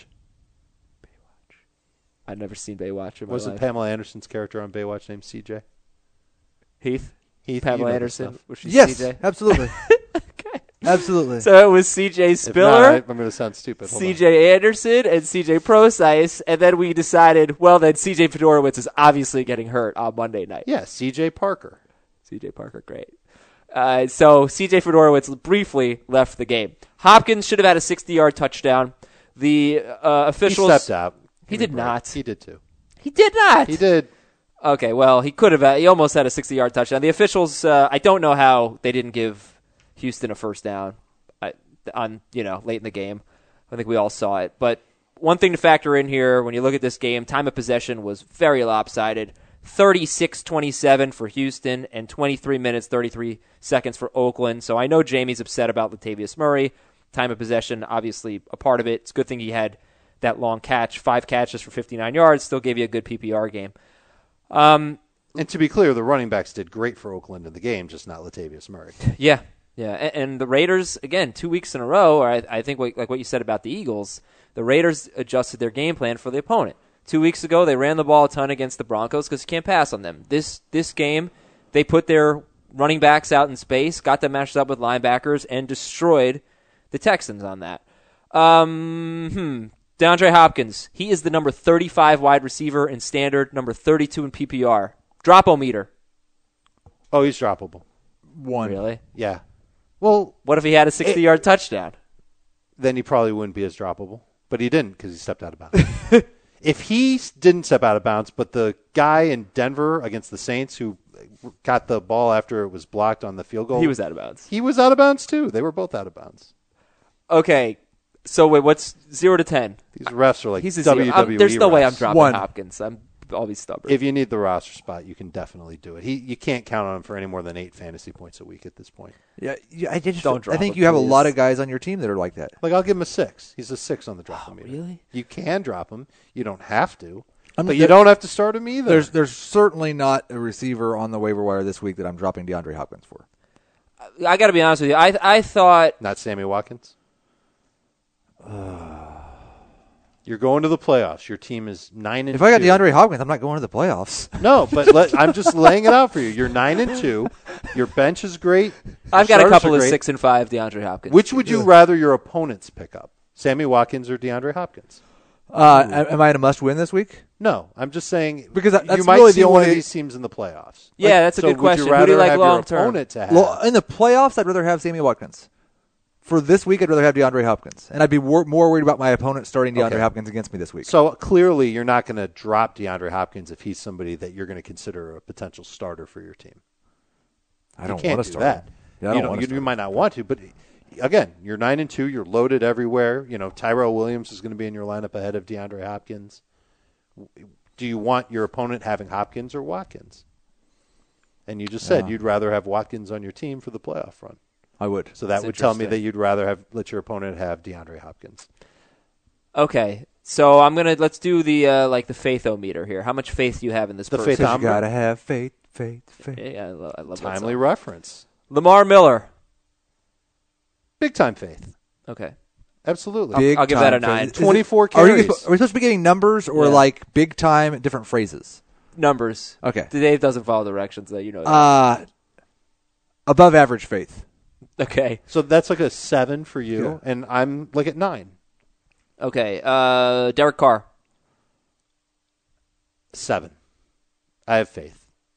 I've never seen Baywatch in my Was life. it Pamela Anderson's character on Baywatch named CJ? Heath, Heath, Pamela you know Anderson. this stuff. Was she Yes, CJ? absolutely. Okay. Absolutely. So it was CJ If Spiller, not, I'm going to sound stupid. Hold on. CJ Anderson, and CJ Procyse, and then we decided, well, then CJ Fedorowicz is obviously getting hurt on Monday night. Yeah, CJ Parker. CJ Parker, great. So CJ Fedorowicz briefly left the game. Hopkins should have had a 60-yard touchdown. The officials... He stepped out. He did not. He did too. He did not. He did. Okay, well, he could have. He almost had a 60-yard touchdown. The officials, I don't know how they didn't give Houston a first down on late in the game. I think we all saw it. But one thing to factor in here when you look at this game, time of possession was very lopsided. 36-27 for Houston and 23 minutes, 33 seconds for Oakland. So I know Jamie's upset about Latavius Murray. Time of possession, obviously a part of it. It's a good thing he had that long catch, 5 catches for 59 yards, still gave you a good PPR game. And to be clear, the running backs did great for Oakland in the game, just not Latavius Murray. Yeah. And the Raiders, again, 2 weeks in a row, or I think like what you said about the Eagles, the Raiders adjusted their game plan for the opponent. 2 weeks ago, they ran the ball a ton against the Broncos because you can't pass on them. This game, they put their running backs out in space, got them matched up with linebackers, and destroyed the Texans on that. DeAndre Hopkins, he is the number 35 wide receiver in standard, number 32 in PPR. Drop-o-meter. Oh, he's droppable. One. Really? Yeah. Well, What if he had a 60-yard touchdown? then he probably wouldn't be as droppable. But he didn't because he stepped out of bounds. If he didn't step out of bounds, but the guy in Denver against the Saints who got the ball after it was blocked on the field goal. He was out of bounds. He was out of bounds too. They were both out of bounds. Okay, so wait, what's 0 to 10? These refs are like He's a WWE 0. There's no way I'm refs. dropping 1. Hopkins. I'll be stubborn. If you need the roster spot, you can definitely do it. You can't count on him for any more than 8 fantasy points a week at this point. Yeah, I just Don't drop I think him, you have a please. lot of guys on your team that are like that. Like, I'll give him a 6. He's a 6 on the drop meter. really? You can drop him. You don't have to. I'm- But you don't have to start him either. There's certainly not a receiver on the waiver wire this week that I'm dropping DeAndre Hopkins for. I got to be honest with you. I thought Not Sammy Watkins? You're going to the playoffs. Your team is 9-2. If I got DeAndre Hopkins, I'm not going to the playoffs. No, but I'm just laying it out for you. You're 9-2. Your bench is great. I've Your got a starters couple are of great. 6 and 5 DeAndre Hopkins. Which would you rather your opponents pick up? Sammy Watkins or DeAndre Hopkins? Am I in a must-win this week? No, I'm just saying Because that's you might really see the one of only- these teams in the playoffs. Yeah, that's a so good question. Would you Who do you rather like have long-term? your opponent to have? Well, in the playoffs, I'd rather have Sammy Watkins. For this week, I'd rather have DeAndre Hopkins. And I'd be more worried about my opponent starting DeAndre Okay. Hopkins against me this week. So clearly, you're not going to drop DeAndre Hopkins if he's somebody that you're going to consider a potential starter for your team. I don't you can't want to do start that. him. Yeah, I don't want to you start him. might not want to, but again, you're 9-2. You're loaded everywhere. Tyrell Williams is going to be in your lineup ahead of DeAndre Hopkins. Do you want your opponent having Hopkins or Watkins? And you just said you'd rather have Watkins on your team for the playoff run. I would. So that That's would tell me interesting. that you'd rather let your opponent have DeAndre Hopkins. Okay, so let's do the the faith-o-meter here. How much faith do you have in this The person? faith- You Tom- gotta have faith. Yeah, I love that Timely song. reference. Lamar Miller. Big time faith. Okay. Absolutely. Big I'll give that a time 9. faith. 24 Are we carries. supposed to be getting numbers or Yeah. like big time different phrases? Numbers. Okay. Dave doesn't follow directions, though. You know that. Above average faith. Okay. So that's like a 7 for you, Yeah. and I'm like at 9. Okay. Derek Carr. 7. I have faith.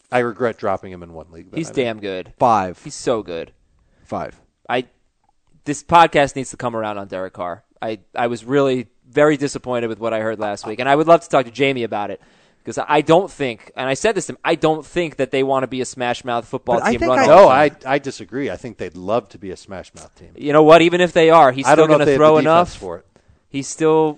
I regret dropping him in one league. He's damn good. 5. He's so good. 5. This podcast needs to come around on Derek Carr. I was really very disappointed with what I heard last week, and I would love to talk to Jamie about it because I don't think, and I said this to him, I don't think that they want to be a smash mouth football team. I disagree. I think they'd love to be a smash mouth team. You know what? Even if they are, he's still going to throw enough for it. He is their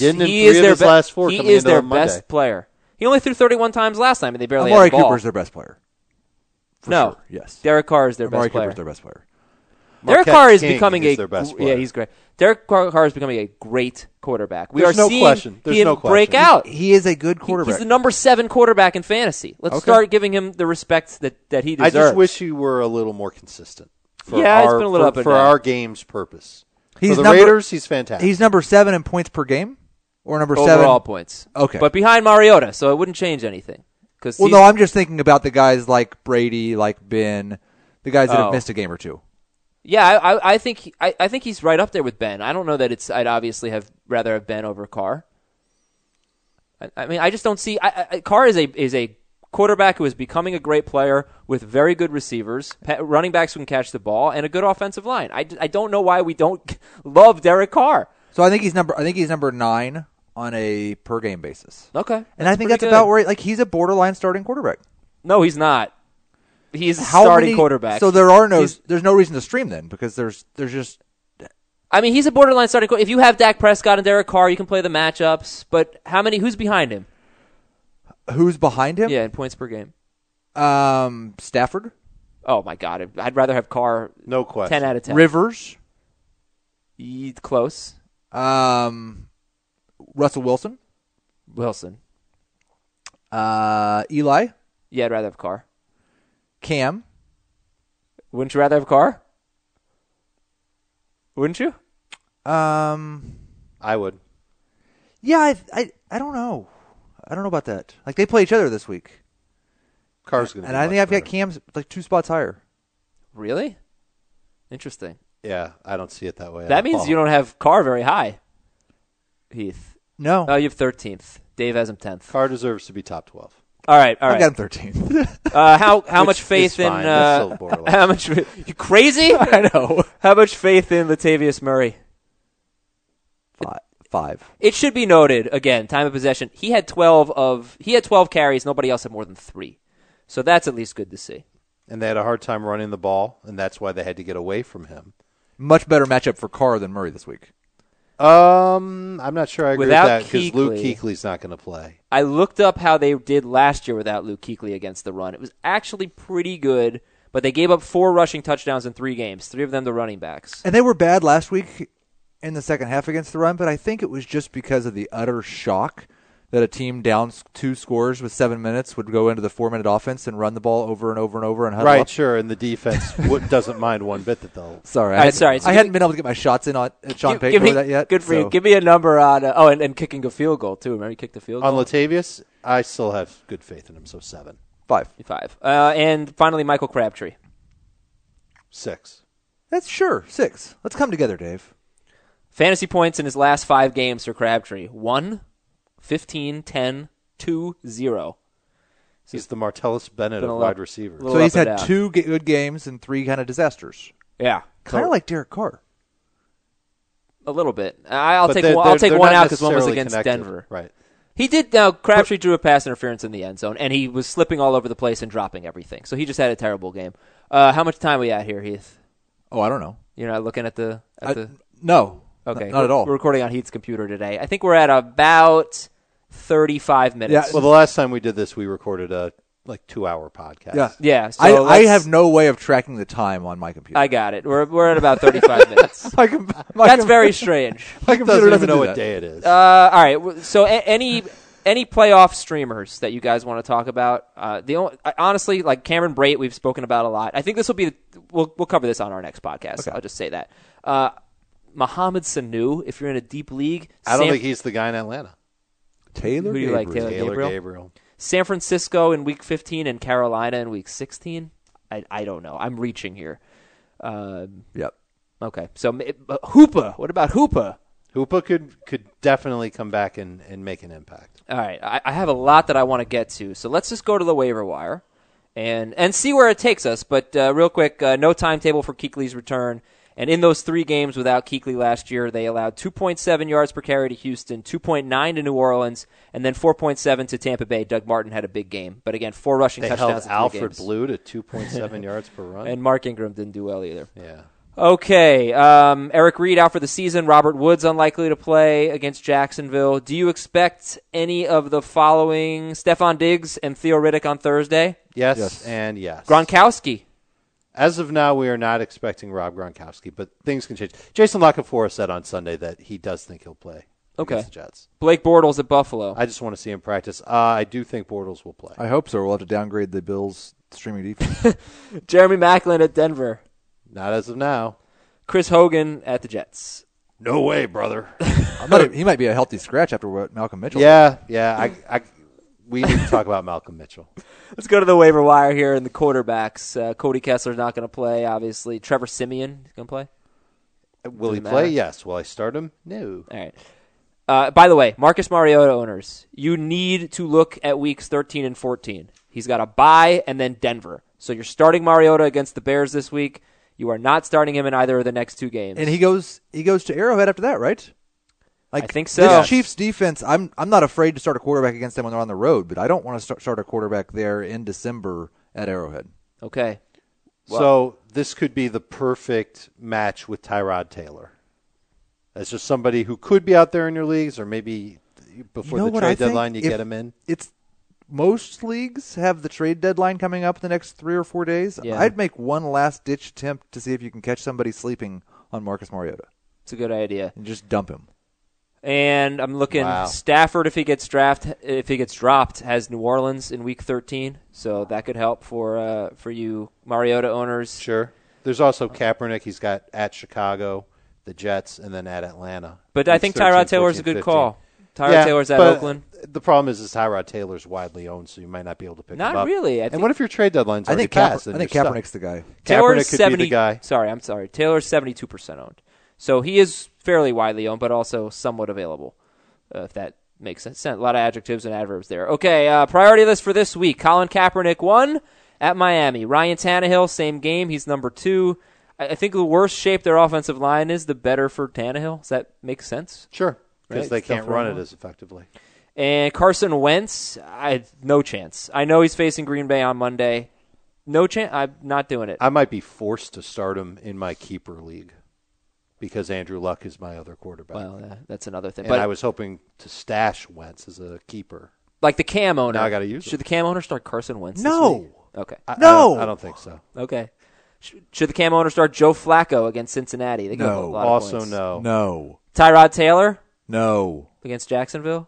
best player. He only threw 31 times last time, and they barely Amari had the ball. Cooper's their best player. No, sure. Yes. Derek Carr is their Amari best player. Cooper's their best player. Derek Carr is becoming their best player. Yeah, he's great. Derek Carr is becoming a great quarterback. There's no question. There's no question. Break out. He is a good quarterback. He's the number 7 quarterback in fantasy. Let's start giving him the respect that he deserves. I just wish he were a little more consistent. It's been a little up and for down. our game's purpose. He's for the Raiders, he's fantastic. He's number 7 in points per game, or number 7 overall points. Okay, but behind Mariota, so it wouldn't change anything. No, I'm just thinking about the guys like Brady, like Ben, the guys that have missed a game or two. Yeah, I think he's right up there with Ben. I don't know that I'd obviously rather have Ben over Carr. I mean, I just don't see. Carr is a quarterback who is becoming a great player with very good receivers, running backs who can catch the ball, and a good offensive line. I don't know why we don't love Derek Carr. So I think he's number 9 on a per game basis. Okay, and I think that's about where he's a borderline starting quarterback. No, he's not. He's a starting quarterback. So there's no reason to stream then because there's just. I mean, he's a borderline starting quarterback. If you have Dak Prescott and Derek Carr, you can play the matchups. But who's behind him? Who's behind him? Yeah, in points per game. Stafford. Oh my God, I'd rather have Carr. No question. 10 out of 10. Rivers. Close. Russell Wilson. Eli. Yeah, I'd rather have Carr. Cam. Wouldn't you rather have Carr? Wouldn't you? I would. Yeah, I don't know. I don't know about that. Like they play each other this week. Carr's going to and I think I've got Cam's like 2 spots higher. Really? Interesting. Yeah, I don't see it that way. That means you don't have Carr very high, Heath. No. Oh, you have 13th. Dave has him 10th. Carr deserves to be top 12. All right. I got him 13th. How much faith in? How much? You crazy? I know. How much faith in Latavius Murray? 5. It should be noted again. Time of possession. He had 12 carries. Nobody else had more than 3. So that's at least good to see. And they had a hard time running the ball, and that's why they had to get away from him. Much better matchup for Carr than Murray this week. I'm not sure I agree with that because Kuechly, Luke Kuechly's not going to play. I looked up how they did last year without Luke Kuechly against the run. It was actually pretty good, but they gave up 4 rushing touchdowns in 3 games, 3 of them to running backs. And they were bad last week in the second half against the run, but I think it was just because of the utter shock that a team down 2 scores with 7 minutes would go into the 4-minute offense and run the ball over and over and over and huddle right, up. Sure, and the defense doesn't mind one bit that they'll. Sorry, I hadn't been able to get my shots in on Sean Payton for that yet. Good for you. Give me a number on. And kicking a field goal too. Remember, you kicked the field goal on Latavius. I still have good faith in him. So 7, 5. And finally, Michael Crabtree. 6. That's sure 6. Let's come together, Dave. Fantasy points in his last 5 games for Crabtree: 1, 15, 10, 2, 0. He's the Martellus Bennett of wide receivers. So he's had 2 good games and 3 kind of disasters. Yeah, kind of like Derek Carr. A little bit. I'll take one out because one was against Denver. Right. He did. Now Crabtree drew a pass interference in the end zone, and he was slipping all over the place and dropping everything. So he just had a terrible game. How much time are we at here, Heath? Oh, I don't know. You're not looking at the. No. Okay, not at all. We're recording on Heath's computer today. I think we're at about 35 minutes. Yeah. Well, the last time we did this, we recorded a 2-hour podcast. Yeah. So I have no way of tracking the time on my computer. I got it. We're at about 35 minutes. That's very strange. My computer doesn't know what day it is. All right. So any playoff streamers that you guys want to talk about? Honestly, like Cameron Brate, we've spoken about a lot. I think this will be. We'll cover this on our next podcast. Okay. I'll just say that. Mohamed Sanu, if you're in a deep league. I don't think he's the guy in Atlanta. Taylor Who do you like, Taylor Gabriel? San Francisco in Week 15 and Carolina in Week 16? I don't know. I'm reaching here. Yep. Okay. So Hoopa. What about Hoopa? Hoopa could definitely come back and make an impact. All right. I have a lot that I want to get to. So let's just go to the waiver wire. and see where it takes us. But real quick, no timetable for Kuechly's return. And in those 3 games without Kuechly last year, they allowed 2.7 yards per carry to Houston, 2.9 to New Orleans, and then 4.7 to Tampa Bay. Doug Martin had a big game. But again, 4 rushing They touchdowns held in 3 Alfred games. Blue to 2.7 yards per run. And Mark Ingram didn't do well either. Yeah. Okay, Eric Reed out for the season. Robert Woods unlikely to play against Jacksonville. Do you expect any of the following? Stephon Diggs and Theo Riddick on Thursday? Yes, and yes. Gronkowski. As of now, we are not expecting Rob Gronkowski, but things can change. Jason La Canfora said on Sunday that he does think he'll play against the Jets. Blake Bortles at Buffalo. I just want to see him practice. I do think Bortles will play. I hope so. We'll have to downgrade the Bills' streaming defense. Jeremy Maclin at Denver. Not as of now. Chris Hogan at the Jets. No way, brother. He might be a healthy scratch after what Malcolm Mitchell did. Yeah. We need to talk about Malcolm Mitchell. Let's go to the waiver wire here in the quarterbacks. Cody Kessler's not going to play, obviously. Trevor Siemian is going to play? Will he Doesn't play? matter. Yes. Will I start him? No. All right. By the way, Marcus Mariota owners, you need to look at weeks 13 and 14. He's got a bye and then Denver. So you're starting Mariota against the Bears this week. You are not starting him in either of the next 2 games. And he goes to Arrowhead after that, right? I think so. This Chiefs defense, I'm not afraid to start a quarterback against them when they're on the road, but I don't want to start a quarterback there in December at Arrowhead. Okay. So this could be the perfect match with Tyrod Taylor. As just somebody who could be out there in your leagues, or maybe before the trade deadline you get him in. It's most leagues have the trade deadline coming up in the next 3 or 4 days. Yeah. I'd make one last-ditch attempt to see if you can catch somebody sleeping on Marcus Mariota. It's a good idea. And just dump him. And I'm looking Stafford if he gets dropped has New Orleans in week 13, so that could help for you Mariota owners. Sure. There's also Kaepernick. He's got at Chicago, the Jets, and then at Atlanta. But I think Tyrod Taylor's a good call. Taylor's at Oakland. The problem is Tyrod Taylor's widely owned, so you might not be able to pick him up. Not really. And what if your trade deadline's already passed? I think Kaepernick's the guy. Taylor's Kaepernick could be the guy. Sorry. Taylor's 72% owned. So he is fairly widely owned, but also somewhat available, if that makes sense. A lot of adjectives and adverbs there. Okay, priority list for this week. Colin Kaepernick 1 at Miami. Ryan Tannehill, same game. He's number 2. I think the worse shape their offensive line is, the better for Tannehill. Does that make sense? Sure, because Right, they it's tough can't to run run it as effectively. And Carson Wentz, no chance. I know he's facing Green Bay on Monday. No chance. I'm not doing it. I might be forced to start him in my keeper league because Andrew Luck is my other quarterback. Well, that's another thing. And But I was hoping to stash Wentz as a keeper. like the Cam owner. Now I gotta use Should him. the Cam owner start Carson Wentz this No. week? Okay. I don't think so. Okay. Should the Cam owner start Joe Flacco against Cincinnati? They give up a lot of Also, points. no. No. Tyrod Taylor No. against Jacksonville?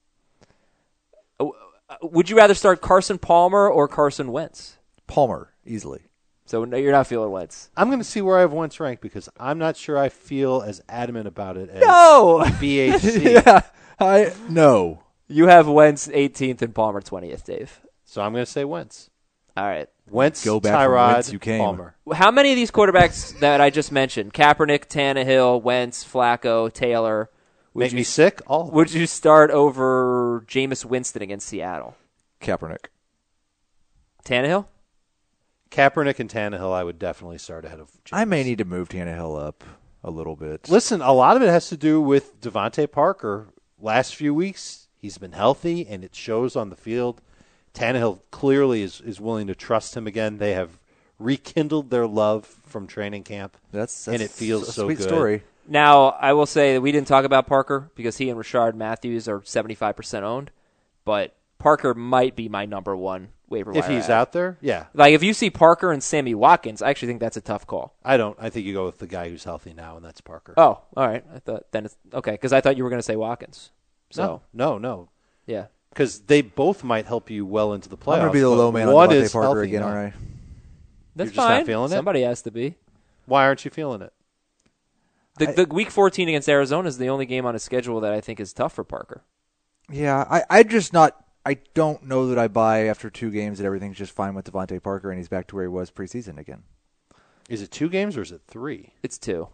Would you rather start Carson Palmer or Carson Wentz? Palmer, easily. So no, you're not feeling Wentz. I'm going to see where I have Wentz ranked because I'm not sure I feel as adamant about it as No! BHC. No. You have Wentz 18th and Palmer 20th, Dave. So I'm going to say Wentz. All right. Wentz, Go back from Tyrod, whence you came. Palmer. How many of these quarterbacks that I just mentioned, Kaepernick, Tannehill, Wentz, Flacco, Taylor, Make me sick? All. would you start over Jameis Winston against Seattle? Kaepernick. Tannehill? Kaepernick and Tannehill I would definitely start ahead of Jameis. I may need to move Tannehill up a little bit. Listen, a lot of it has to do with Devontae Parker. Last few weeks, he's been healthy, and it shows on the field. Tannehill clearly is willing to trust him again. They have rekindled their love from training camp, That's and it feels a so sweet good. story. Now, I will say that we didn't talk about Parker because he and Rashard Matthews are 75% owned, but Parker might be my number one waiver wire If he's ad. out there, yeah. Like, if you see Parker and Sammy Watkins, I actually think that's a tough call. I don't. I think you go with the guy who's healthy now, and that's Parker. Oh, all right. I thought then it's okay because I thought you were going to say Watkins. So No. yeah, Because they both might help you well into the playoffs. I'm going to be the but low man on one Devontae is Parker healthy again, now. all right? that's You're just not fine. feeling it? Somebody has to be. Why aren't you feeling it? The Week 14 against Arizona is the only game on his schedule that I think is tough for Parker. Yeah, I don't know that I buy after 2 games that everything's just fine with Devontae Parker and he's back to where he was preseason again. Is it 2 games or is it 3? It's 2.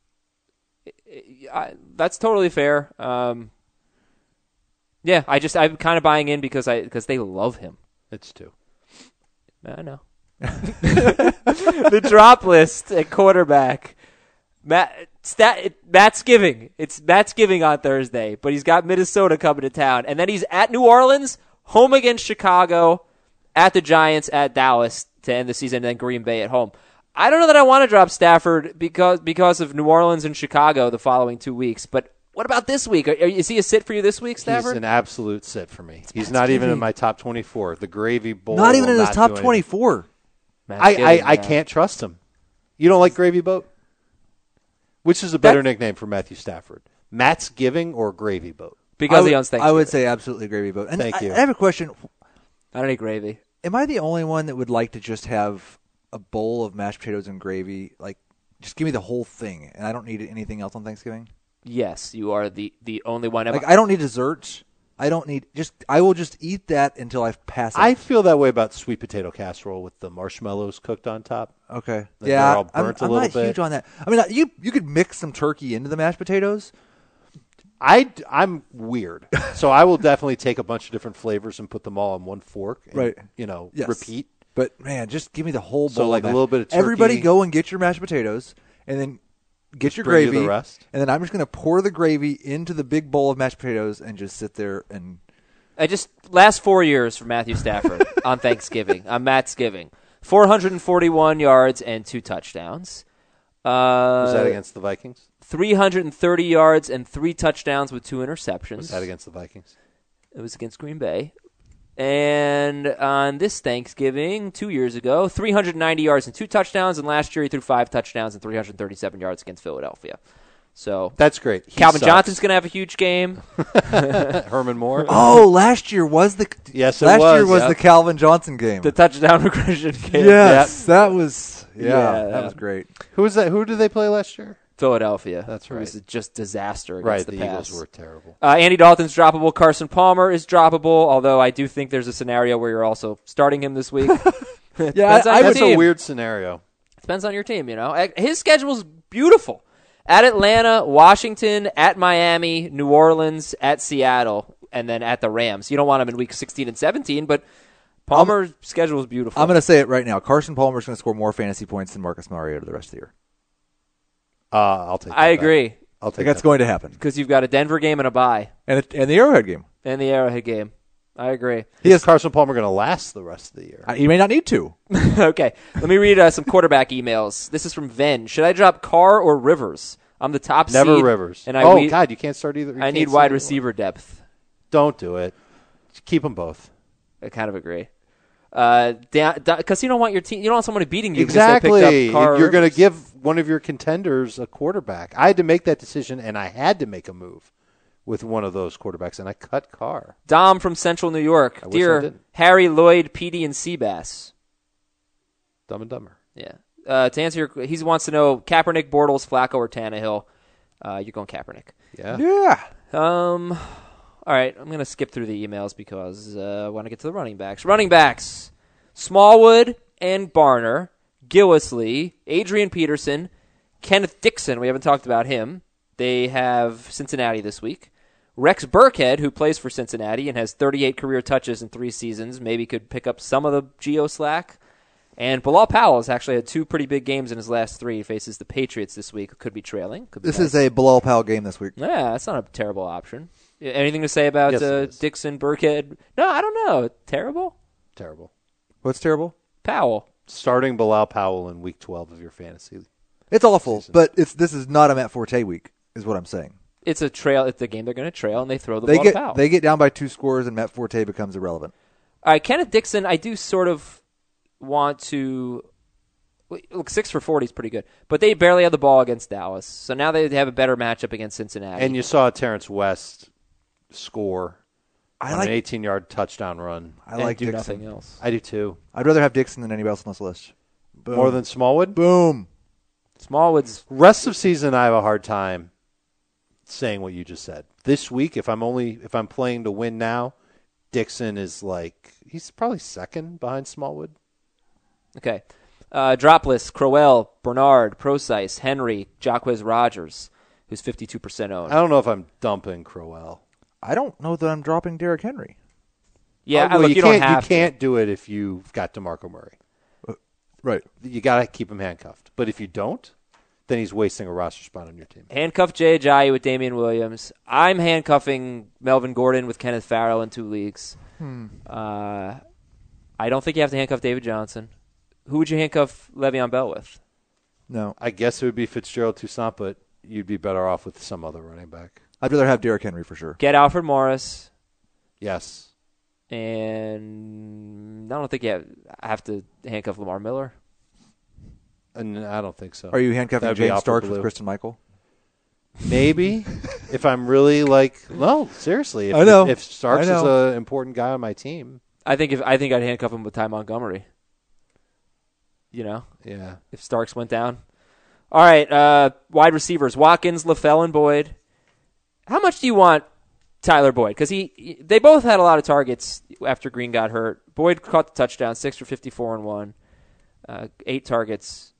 That's totally fair. Yeah, I'm kind of buying in because they love him. It's 2. I know. The drop list at quarterback. Matt's giving. It's Matt's giving on Thursday, but he's got Minnesota coming to town. And then he's at New Orleans, home against Chicago, at the Giants, at Dallas to end the season, and then Green Bay at home. I don't know that I want to drop Stafford because of New Orleans and Chicago the following 2 weeks, but what about this week? Is he a sit for you this week, Stafford? He's an absolute sit for me. He's not even in my top 24. The Gravy Bowl. Not even in his top do 24. I can't trust him. You don't like Gravy Boat? Which is a better nickname for Matthew Stafford? Matt's Giving or Gravy Boat? Because he owns Thanksgiving. I would say absolutely Gravy Boat. And Thank you. I have a question. I don't eat gravy. Am I the only one that would like to just have a bowl of mashed potatoes and gravy? Like, just give me the whole thing, and I don't need anything else on Thanksgiving? Yes, you are the only one. Like, I don't need desserts. I will just eat that until I pass out. I feel that way about sweet potato casserole with the marshmallows cooked on top. Okay. They're all burnt I'm a little not bit. huge on that. I mean, you could mix some turkey into the mashed potatoes. I'm weird, so I will definitely take a bunch of different flavors and put them all on one fork. And, Right. Yes. Repeat. But man, just give me the whole bowl. So, like, of a little bit of turkey. Everybody, go and get your mashed potatoes, and then get your Bring you gravy. the rest. And then I'm just going to pour the gravy into the big bowl of mashed potatoes and just sit there and. Last 4 years for Matthew Stafford on Thanksgiving, on Matt's Giving, 441 yards and 2 touchdowns. Was that against the Vikings? 330 yards and 3 touchdowns with 2 interceptions. Was that against the Vikings? It was against Green Bay. And on this Thanksgiving, 2 years ago, 390 yards and 2 touchdowns. And last year he threw 5 touchdowns and 337 yards against Philadelphia. So That's great. Calvin Johnson's going to have a huge game. Herman Moore. Oh, last year was the Yes, it last was. year was Yep. the Calvin Johnson game. The touchdown regression game. Yes, that was Yeah, that was great. Who was that? Who did they play last year? Philadelphia. That's It was right. just disaster against Right, the the pass. Eagles were terrible. Andy Dalton's droppable. Carson Palmer is droppable, although I do think there's a scenario where you're also starting him this week. Yeah, Depends on your That's a team. weird scenario. Depends on your team, you know. His schedule's beautiful. At Atlanta, Washington, at Miami, New Orleans, at Seattle, and then at the Rams. You don't want him in week 16 and 17, but Palmer's schedule is beautiful. I'm going to say it right now. Carson Palmer's going to score more fantasy points than Marcus Mariota the rest of the year. I'll take that I back. agree, I'll I take think that's that. going to happen. because you've got a Denver game and a bye, And the Arrowhead game. and the Arrowhead game. I agree. Is Carson Palmer going to last the rest of the year? He may not need to. Okay, let me read some quarterback emails. This is from Ven. Should I drop Carr or Rivers? I'm the top Never seed. Rivers. And God, you can't start either. I need wide receiver depth. Don't do it. Keep them both. I kind of agree. Because you don't want your team. You don't want someone beating you. Exactly. Because they picked up Carr or You're going to Rivers. give one of your contenders a quarterback. I had to make that decision, and I had to make a move with one of those quarterbacks, and I cut Carr. Dom from Central New York. I wish I Dear didn't. Harry, Lloyd, Petey, and Seabass. Dumb and Dumber. Yeah. To answer your, he wants to know Kaepernick, Bortles, Flacco, or Tannehill. You're going Kaepernick. Yeah. Yeah. All right, I'm going to skip through the emails because I want to get to the running backs. Running backs: Smallwood and Barner, Gillisley, Adrian Peterson, Kenneth Dixon. We haven't talked about him. They have Cincinnati this week. Rex Burkhead, who plays for Cincinnati and has 38 career touches in 3 seasons, maybe could pick up some of the Geo slack. And Bilal Powell has actually had 2 pretty big games in his last 3. He faces the Patriots this week. Could be trailing. Could be This nice. is a Bilal Powell game this week. Yeah, that's not a terrible option. Anything to say about Yes, it is. Dixon, Burkhead? No, I don't know. Terrible? Terrible. What's terrible? Powell. Starting Bilal Powell in Week 12 of your fantasy. It's awful, but this is not a Matt Forte week, is what I'm saying. It's a trail. It's the game they're going to trail, and they throw the ball to Powell. They get down by 2 scores, and Matt Forte becomes irrelevant. All right, Kenneth Dixon, I do sort of want to look. 6 for 40 is pretty good, but they barely had the ball against Dallas, so now they have a better matchup against Cincinnati. And you saw Terrence West score I on like an 18-yard touchdown run. I and like do Dixon. nothing else. I do too. I'd rather have Dixon than anybody else on this list. Boom. More than Smallwood? Boom. Smallwood's Rest of season, I have a hard time saying what you just said. This week, if I'm playing to win now, Dixon is he's probably second behind Smallwood. okay. Drop list: Crowell, Bernard, Procise, Henry, Jacquez Rogers, who's 52% owned. I don't know if I'm dumping Crowell. I don't know that I'm dropping Derrick Henry. Yeah, well, look, you don't can't, have you can't do it if you've got DeMarco Murray. Right. You got to keep him handcuffed. But if you don't, then he's wasting a roster spot on your team. Handcuff Jay Ajayi with Damian Williams. I'm handcuffing Melvin Gordon with Kenneth Farrell in 2 leagues. I don't think you have to handcuff David Johnson. Who would you handcuff Le'Veon Bell with? No. I guess it would be Fitzgerald Toussaint, but you'd be better off with some other running back. I'd rather have Derrick Henry for sure. Get Alfred Morris. Yes. And I don't think you have to handcuff Lamar Miller. And I don't think so. Are you handcuffing That'd be James Alfred Starks Blue. with Kristen Michael? Maybe. If I'm really no, seriously. If, I know. If Starks I is know. an important guy on my team. I think I'd handcuff him with Ty Montgomery. Yeah. If Starks went down. All right, wide receivers, Watkins, LaFell, and Boyd. How much do you want Tyler Boyd? Because they both had a lot of targets after Green got hurt. Boyd caught the touchdown, 6 for 54 and 1. 8 targets.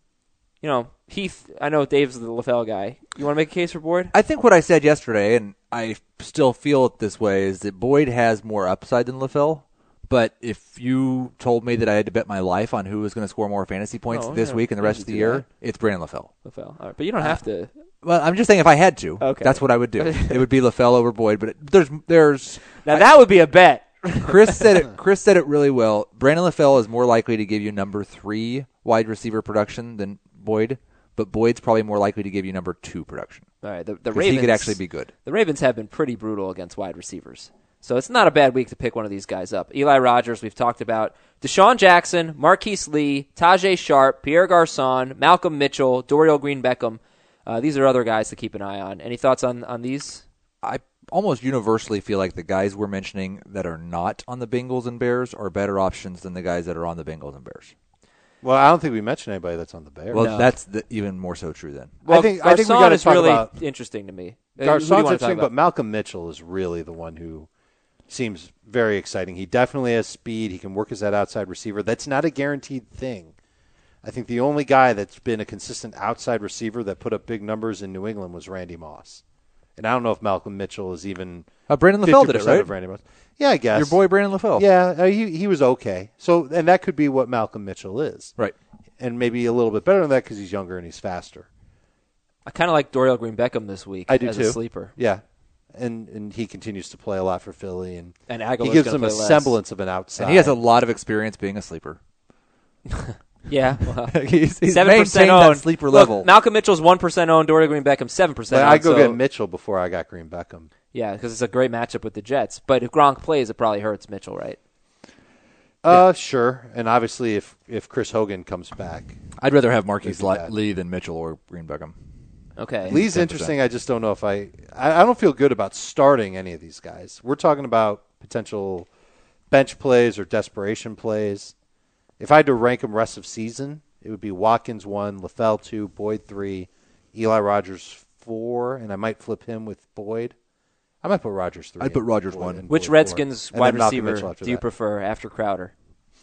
Heath, I know Dave's the LaFell guy. You want to make a case for Boyd? I think what I said yesterday, and I still feel it this way, is that Boyd has more upside than LaFell. But if you told me that I had to bet my life on who was going to score more fantasy points this week and the rest of the year, it's Brandon LaFell. LaFell. All right, but you don't have to. Well, I'm just saying if I had to, that's what I would do. It would be LaFell over Boyd. But there's Now that would be a bet. Chris said it really well. Brandon LaFell is more likely to give you number 3 wide receiver production than Boyd, but Boyd's probably more likely to give you number 2 production. All right, the 'Cause Ravens. he could actually be good. The Ravens have been pretty brutal against wide receivers. So it's not a bad week to pick one of these guys up. Eli Rogers, we've talked about. Deshaun Jackson, Marquise Lee, Tajay Sharp, Pierre Garçon, Malcolm Mitchell, Dorial Green-Beckham. These are other guys to keep an eye on. Any thoughts on these? I almost universally feel like the guys we're mentioning that are not on the Bengals and Bears are better options than the guys that are on the Bengals and Bears. Well, I don't think we mentioned anybody that's on the Bears. Well, that's even more so true then. Well, I think we Garçon got to is talk really about interesting to me. Who do you Garçon's wanna talk interesting, about? but Malcolm Mitchell is really the one who seems very exciting. He definitely has speed. He can work as that outside receiver. That's not a guaranteed thing. I think the only guy that's been a consistent outside receiver that put up big numbers in New England was Randy Moss. And I don't know if Malcolm Mitchell is even Brandon LaFell 50% did it, right? of Randy Moss. Yeah, I guess. Your boy Brandon LaFell. Yeah, he was okay. So, and that could be what Malcolm Mitchell is. Right. And maybe a little bit better than that because he's younger and he's faster. I kind of like Dorial Green-Beckham this week I do as too. a sleeper. Yeah. And he continues to play a lot for Philly. And Aguilar's he gives gonna them a play less. semblance of an outside. And he has a lot of experience being a sleeper. Yeah. Well, he's 7% maintained owned. that sleeper Look, level. Malcolm Mitchell's 1% owned. Dorial Green-Beckham 7% But owned. I go so, get Mitchell before I got Green Beckham. Yeah, because it's a great matchup with the Jets. But if Gronk plays, it probably hurts Mitchell, right? Sure. And obviously, if Chris Hogan comes back, I'd rather have Marquise That'd be bad. Lee than Mitchell or Green Beckham. Okay. Lee's 10%. interesting. I just don't know if I don't feel good about starting any of these guys. We're talking about potential bench plays or desperation plays. If I had to rank them rest of season, it would be Watkins 1, LaFell 2, Boyd 3, Eli Rogers 4, and I might flip him with Boyd. I might put Rogers 3. I'd put Rogers Boyd 1. and Which Boyd 4. Redskins And wide then Malcolm receiver Mitchell after do you that. prefer after Crowder?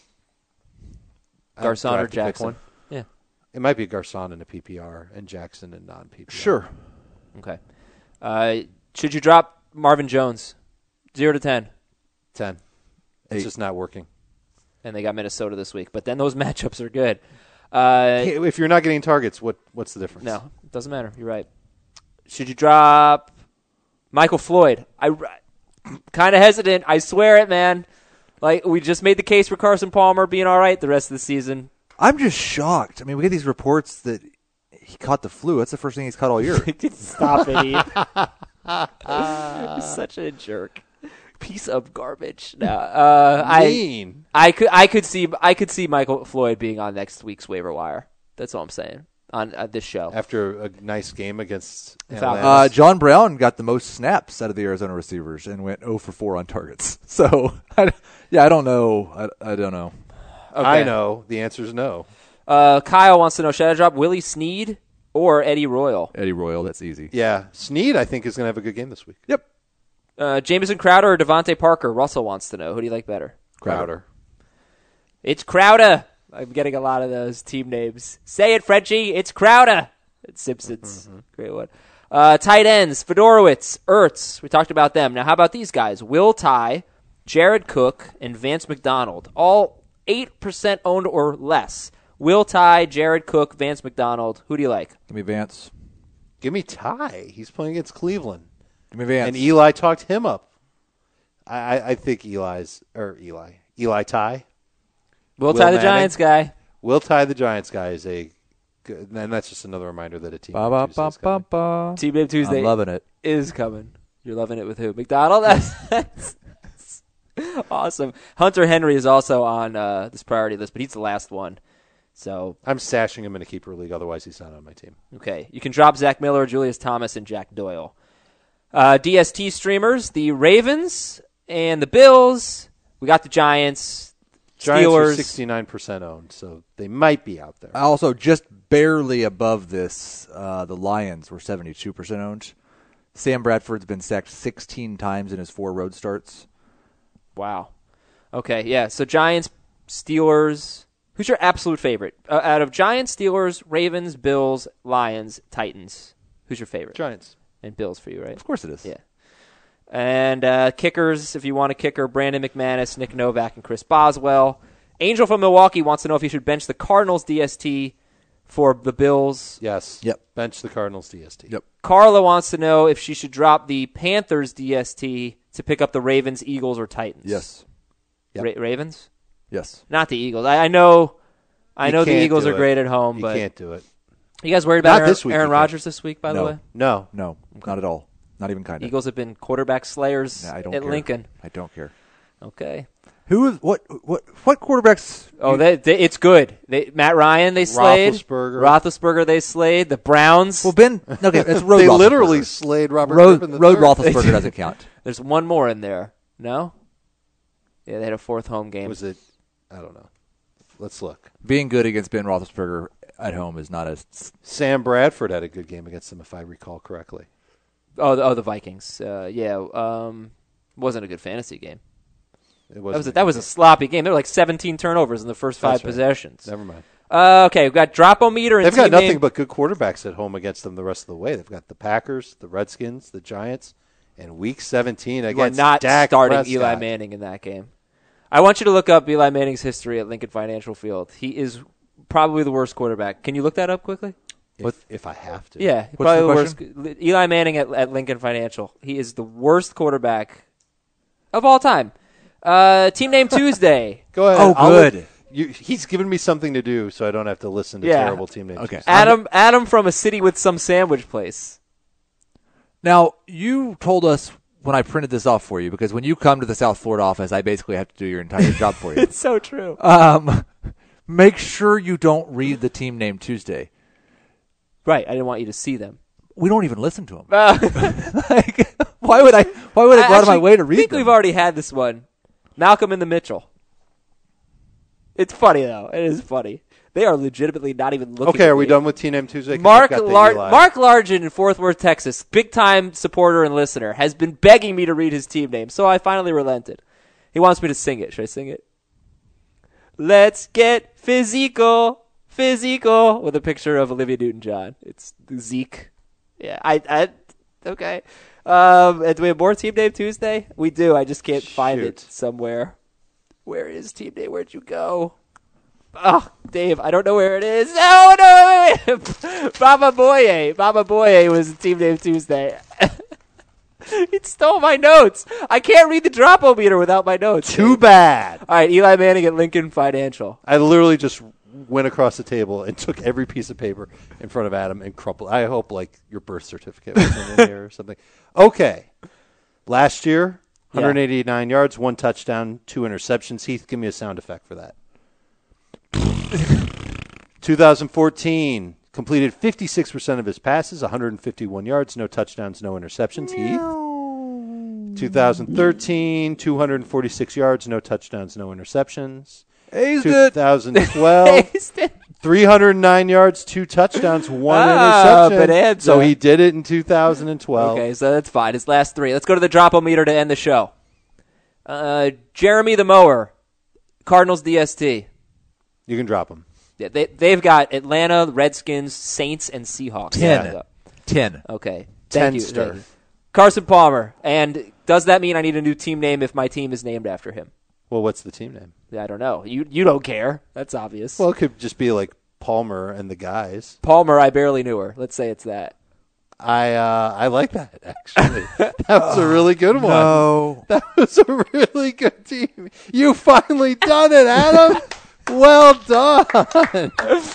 Do I Garçon or have to pick Jackson? one? Yeah. It might be Garçon in a PPR and Jackson in non-PPR. Sure. Okay. Should you drop Marvin Jones? 0 to 10. 10. It's 8. just not working. And they got Minnesota this week. But then those matchups are good. If you're not getting targets, what's the difference? No, it doesn't matter. You're right. Should you drop Michael Floyd? I'm kind of hesitant. I swear it, man. Like, we just made the case for Carson Palmer being all right the rest of the season. I'm just shocked. I mean, we get these reports that he caught the flu. That's the first thing he's caught all year. Stop it, Heath. You're such a jerk. Piece of garbage. No, Mean. I could see Michael Floyd being on next week's waiver wire. That's all I'm saying on this show. After a nice game against Falcons. Atlanta. John Brown got the most snaps out of the Arizona receivers and went 0 for 4 on targets. So, I don't know. I don't know. Okay. I know. The answer is no. Kyle wants to know, should I drop Willie Snead or Eddie Royal? Eddie Royal, that's easy. Yeah. Snead, I think, is going to have a good game this week. Yep. Jamison Crowder or Devontae Parker? Russell wants to know. Who do you like better? Crowder. It's Crowder. I'm getting a lot of those team names. Say it, Frenchie. It's Crowder. It's Simpsons. Great one. Tight ends, Fedorowicz, Ertz. We talked about them. Now, how about these guys? Will Tye, Jared Cook, and Vance McDonald. All 8% owned or less. Will Ty, Jared Cook, Vance McDonald. Who do you like? Give me Vance. Give me Ty. He's playing against Cleveland. Give me Vance. And Eli talked him up. I think Eli Ty. Will Ty the Manning. Giants guy. Will Ty the Giants guy is a good, and that's just another reminder that a team. Ba, ba, ba, ba, ba. Team Name Tuesday I'm loving it. is coming. You're loving it with who? McDonald? That's awesome. Hunter Henry is also on this priority list, but he's the last one. So I'm stashing him in a keeper league. Otherwise, he's not on my team. okay, you can drop Zach Miller, Julius Thomas, and Jack Doyle. DST streamers, the Ravens and the Bills. We got the Giants. Giants Steelers. are 69% owned, so they might be out there. Also, just barely above this, the Lions were 72% owned. Sam Bradford's been sacked 16 times in his 4 road starts. Wow. Okay, yeah. So Giants, Steelers. Who's your absolute favorite? Out of Giants, Steelers, Ravens, Bills, Lions, Titans. Who's your favorite? Giants. And Bills for you, right? Of course it is. Yeah. And kickers, if you want a kicker, Brandon McManus, Nick Novak, and Chris Boswell. Angel from Milwaukee wants to know if he should bench the Cardinals DST for the Bills. Yes. Yep. Bench the Cardinals DST. Yep. Carla wants to know if she should drop the Panthers DST to pick up the Ravens, Eagles, or Titans. Yes. Yep. Ravens? Yes. Not the Eagles. I know the can't Eagles do are it. great at home, You but can't do it. you guys worried about Not this week, Aaron you can't. Rodgers this week, by the way? No. No, not at all. Not even kind of. Eagles have been quarterback slayers I don't at care. Lincoln. I don't care. Okay. Who is what quarterbacks? Oh, it's good. Matt Ryan, they slayed. Roethlisberger, they slayed. The Browns. Well, Ben. Okay, it's Road. They Roethlisberger. literally slayed Robert Road Griffin Road III. Roethlisberger doesn't count. There's one more in there. No? Yeah, they had a 4th home game. Was it? I don't know. Let's look. Being good against Ben Roethlisberger at home is not as. Sam Bradford had a good game against them, if I recall correctly. The Vikings. Wasn't a good fantasy game. That was a sloppy game. There were like 17 turnovers in the first 5 possessions. Never mind. Okay, we've got Drop-O-Meter and They've got team nothing name. but good quarterbacks at home against them the rest of the way. They've got the Packers, the Redskins, the Giants, and Week 17 You are against not Dak starting Prescott. Eli Manning in that game. I want you to look up Eli Manning's history at Lincoln Financial Field. He is probably the worst quarterback. Can you look that up quickly? If I have to. Yeah, What's probably the the worst. Eli Manning at Lincoln Financial. He is the worst quarterback of all time. Team Name Tuesday. Go ahead. Oh, good. He's given me something to do, so I don't have to listen to terrible team names. Okay. Adam from a city with some sandwich place. Now, you told us when I printed this off for you, because when you come to the South Florida office, I basically have to do your entire job for you. It's so true. Make sure you don't read the Team Name Tuesday. Right, I didn't want you to see them. We don't even listen to them. Like, why would I go out of my way to read I think them? we've already had this one. Malcolm and the Mitchell. It's funny, though. It is funny. They are legitimately not even looking Okay, at are we me. done with Team Name Tuesday? 'Cause Mark I've got the Eli. Mark Largent in Fort Worth, Texas, big-time supporter and listener, has been begging me to read his team name, so I finally relented. He wants me to sing it. Should I sing it? Let's get physical, with a picture of Olivia Newton-John. It's Zeke. Yeah, okay. Do we have more Team Name Tuesday? We do. I just can't find it Shoot. somewhere. Where is Team Name? Where'd you go? Oh, Dave, I don't know where it is. Oh, no, wait. Baba Boye was Team Name Tuesday. He stole my notes. I can't read the Drop-O-Meter without my notes. Too bad. All right, Eli Manning at Lincoln Financial. I literally just went across the table and took every piece of paper in front of Adam and crumpled. I hope like your birth certificate was in there or something. Okay. Last year, 189 yards, 1 touchdown, 2 interceptions. Heath, give me a sound effect for that. 2014, completed 56% of his passes, 151 yards, no touchdowns, no interceptions. Heath. 2013, 246 yards, no touchdowns, no interceptions. He's good. 2012, 309 yards, 2 touchdowns, 1 interception. bonanza. So he did it in 2012. Okay, so that's fine. His last 3. Let's go to the Drop-O-Meter to end the show. Jeremy the Mower, Cardinals DST. You can drop him. Yeah, they've got Atlanta, Redskins, Saints, and Seahawks. 10. 10. Okay. Thank you. Tenster. Thank you. Carson Palmer. And does that mean I need a new team name if my team is named after him? Well, what's the team name? I don't know. You don't care. That's obvious. Well, it could just be like Palmer and the guys. Palmer, I barely knew her. Let's say it's that. I like that, actually. That was a really good one. No. That was a really good team. You finally done it, Adam. Well done.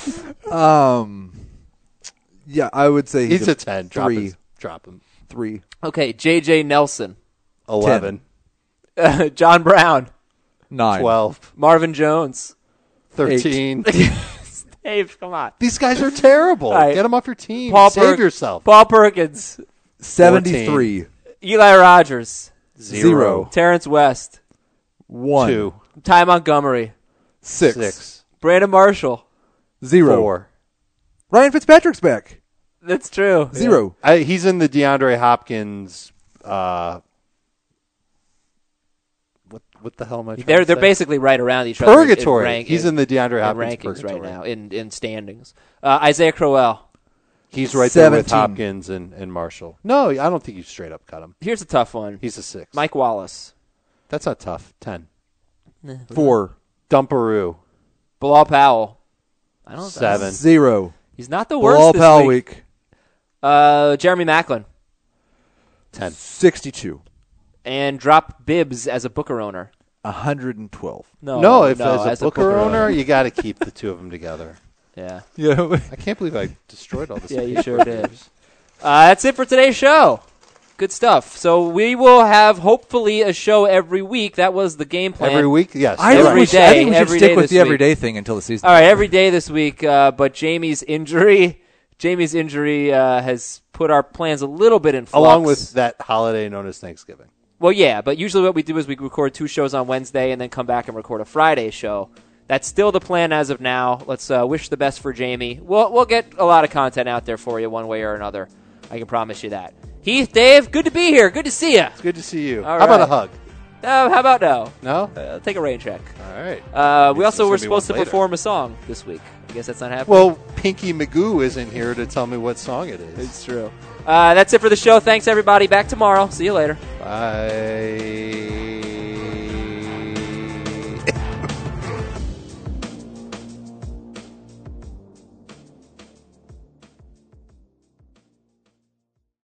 Yeah, I would say He's a 10. Three. Drop him. 3. Okay, J.J. Nelson. 11. John Brown. 9. 12. Marvin Jones. 13. Dave, come on. These guys are terrible. All right. Get them off your team. Paul Save yourself. Paul Perkins. 73. Eli Rogers. 0. Terrence West. 1. 2. Ty Montgomery. 6. Brandon Marshall. 0. 4. Ryan Fitzpatrick's back. That's true. 0. He's in the DeAndre Hopkins. What the hell am I trying to They're say? basically right around each other. Purgatory. He's in the DeAndre Hopkins rankings purgatory right now in standings. Isaiah Crowell. He's right there with 17. Hopkins and Marshall. No, I don't think you straight up cut him. Here's a tough one. He's a 6. Mike Wallace. That's not tough. 10. 4. Dumperoo. Bilal Powell. I don't. 7. 0. He's not the worst Bilal this Powell week. week. Jeremy Macklin. 10. 62. And drop Bibbs as a Booker owner. 112. No, if as a Booker owner, you got to keep the two of them together. Yeah. Yeah. I can't believe I destroyed all this. Yeah, you sure did. That's it for today's show. Good stuff. So we will have hopefully a show every week. That was the game plan. Every week, yes. I think we should every day stick with this the week. everyday thing until the season. All right, every day this week. But Jamie's injury has put our plans a little bit in flux. Along with that holiday known as Thanksgiving. Well, yeah, but usually what we do is we record 2 shows on Wednesday and then come back and record a Friday show. That's still the plan as of now. Let's wish the best for Jamie. We'll get a lot of content out there for you one way or another. I can promise you that. Heath, Dave, good to be here. Good to see you. It's good to see you. All How about right. a hug? How about no? No? Take a rain check. All right. We also were There's gonna be supposed to one later. perform a song this week. I guess that's not happening. Well, Pinky Magoo isn't here to tell me what song it is. It's true. That's it for the show. Thanks, everybody. Back tomorrow. See you later. Bye.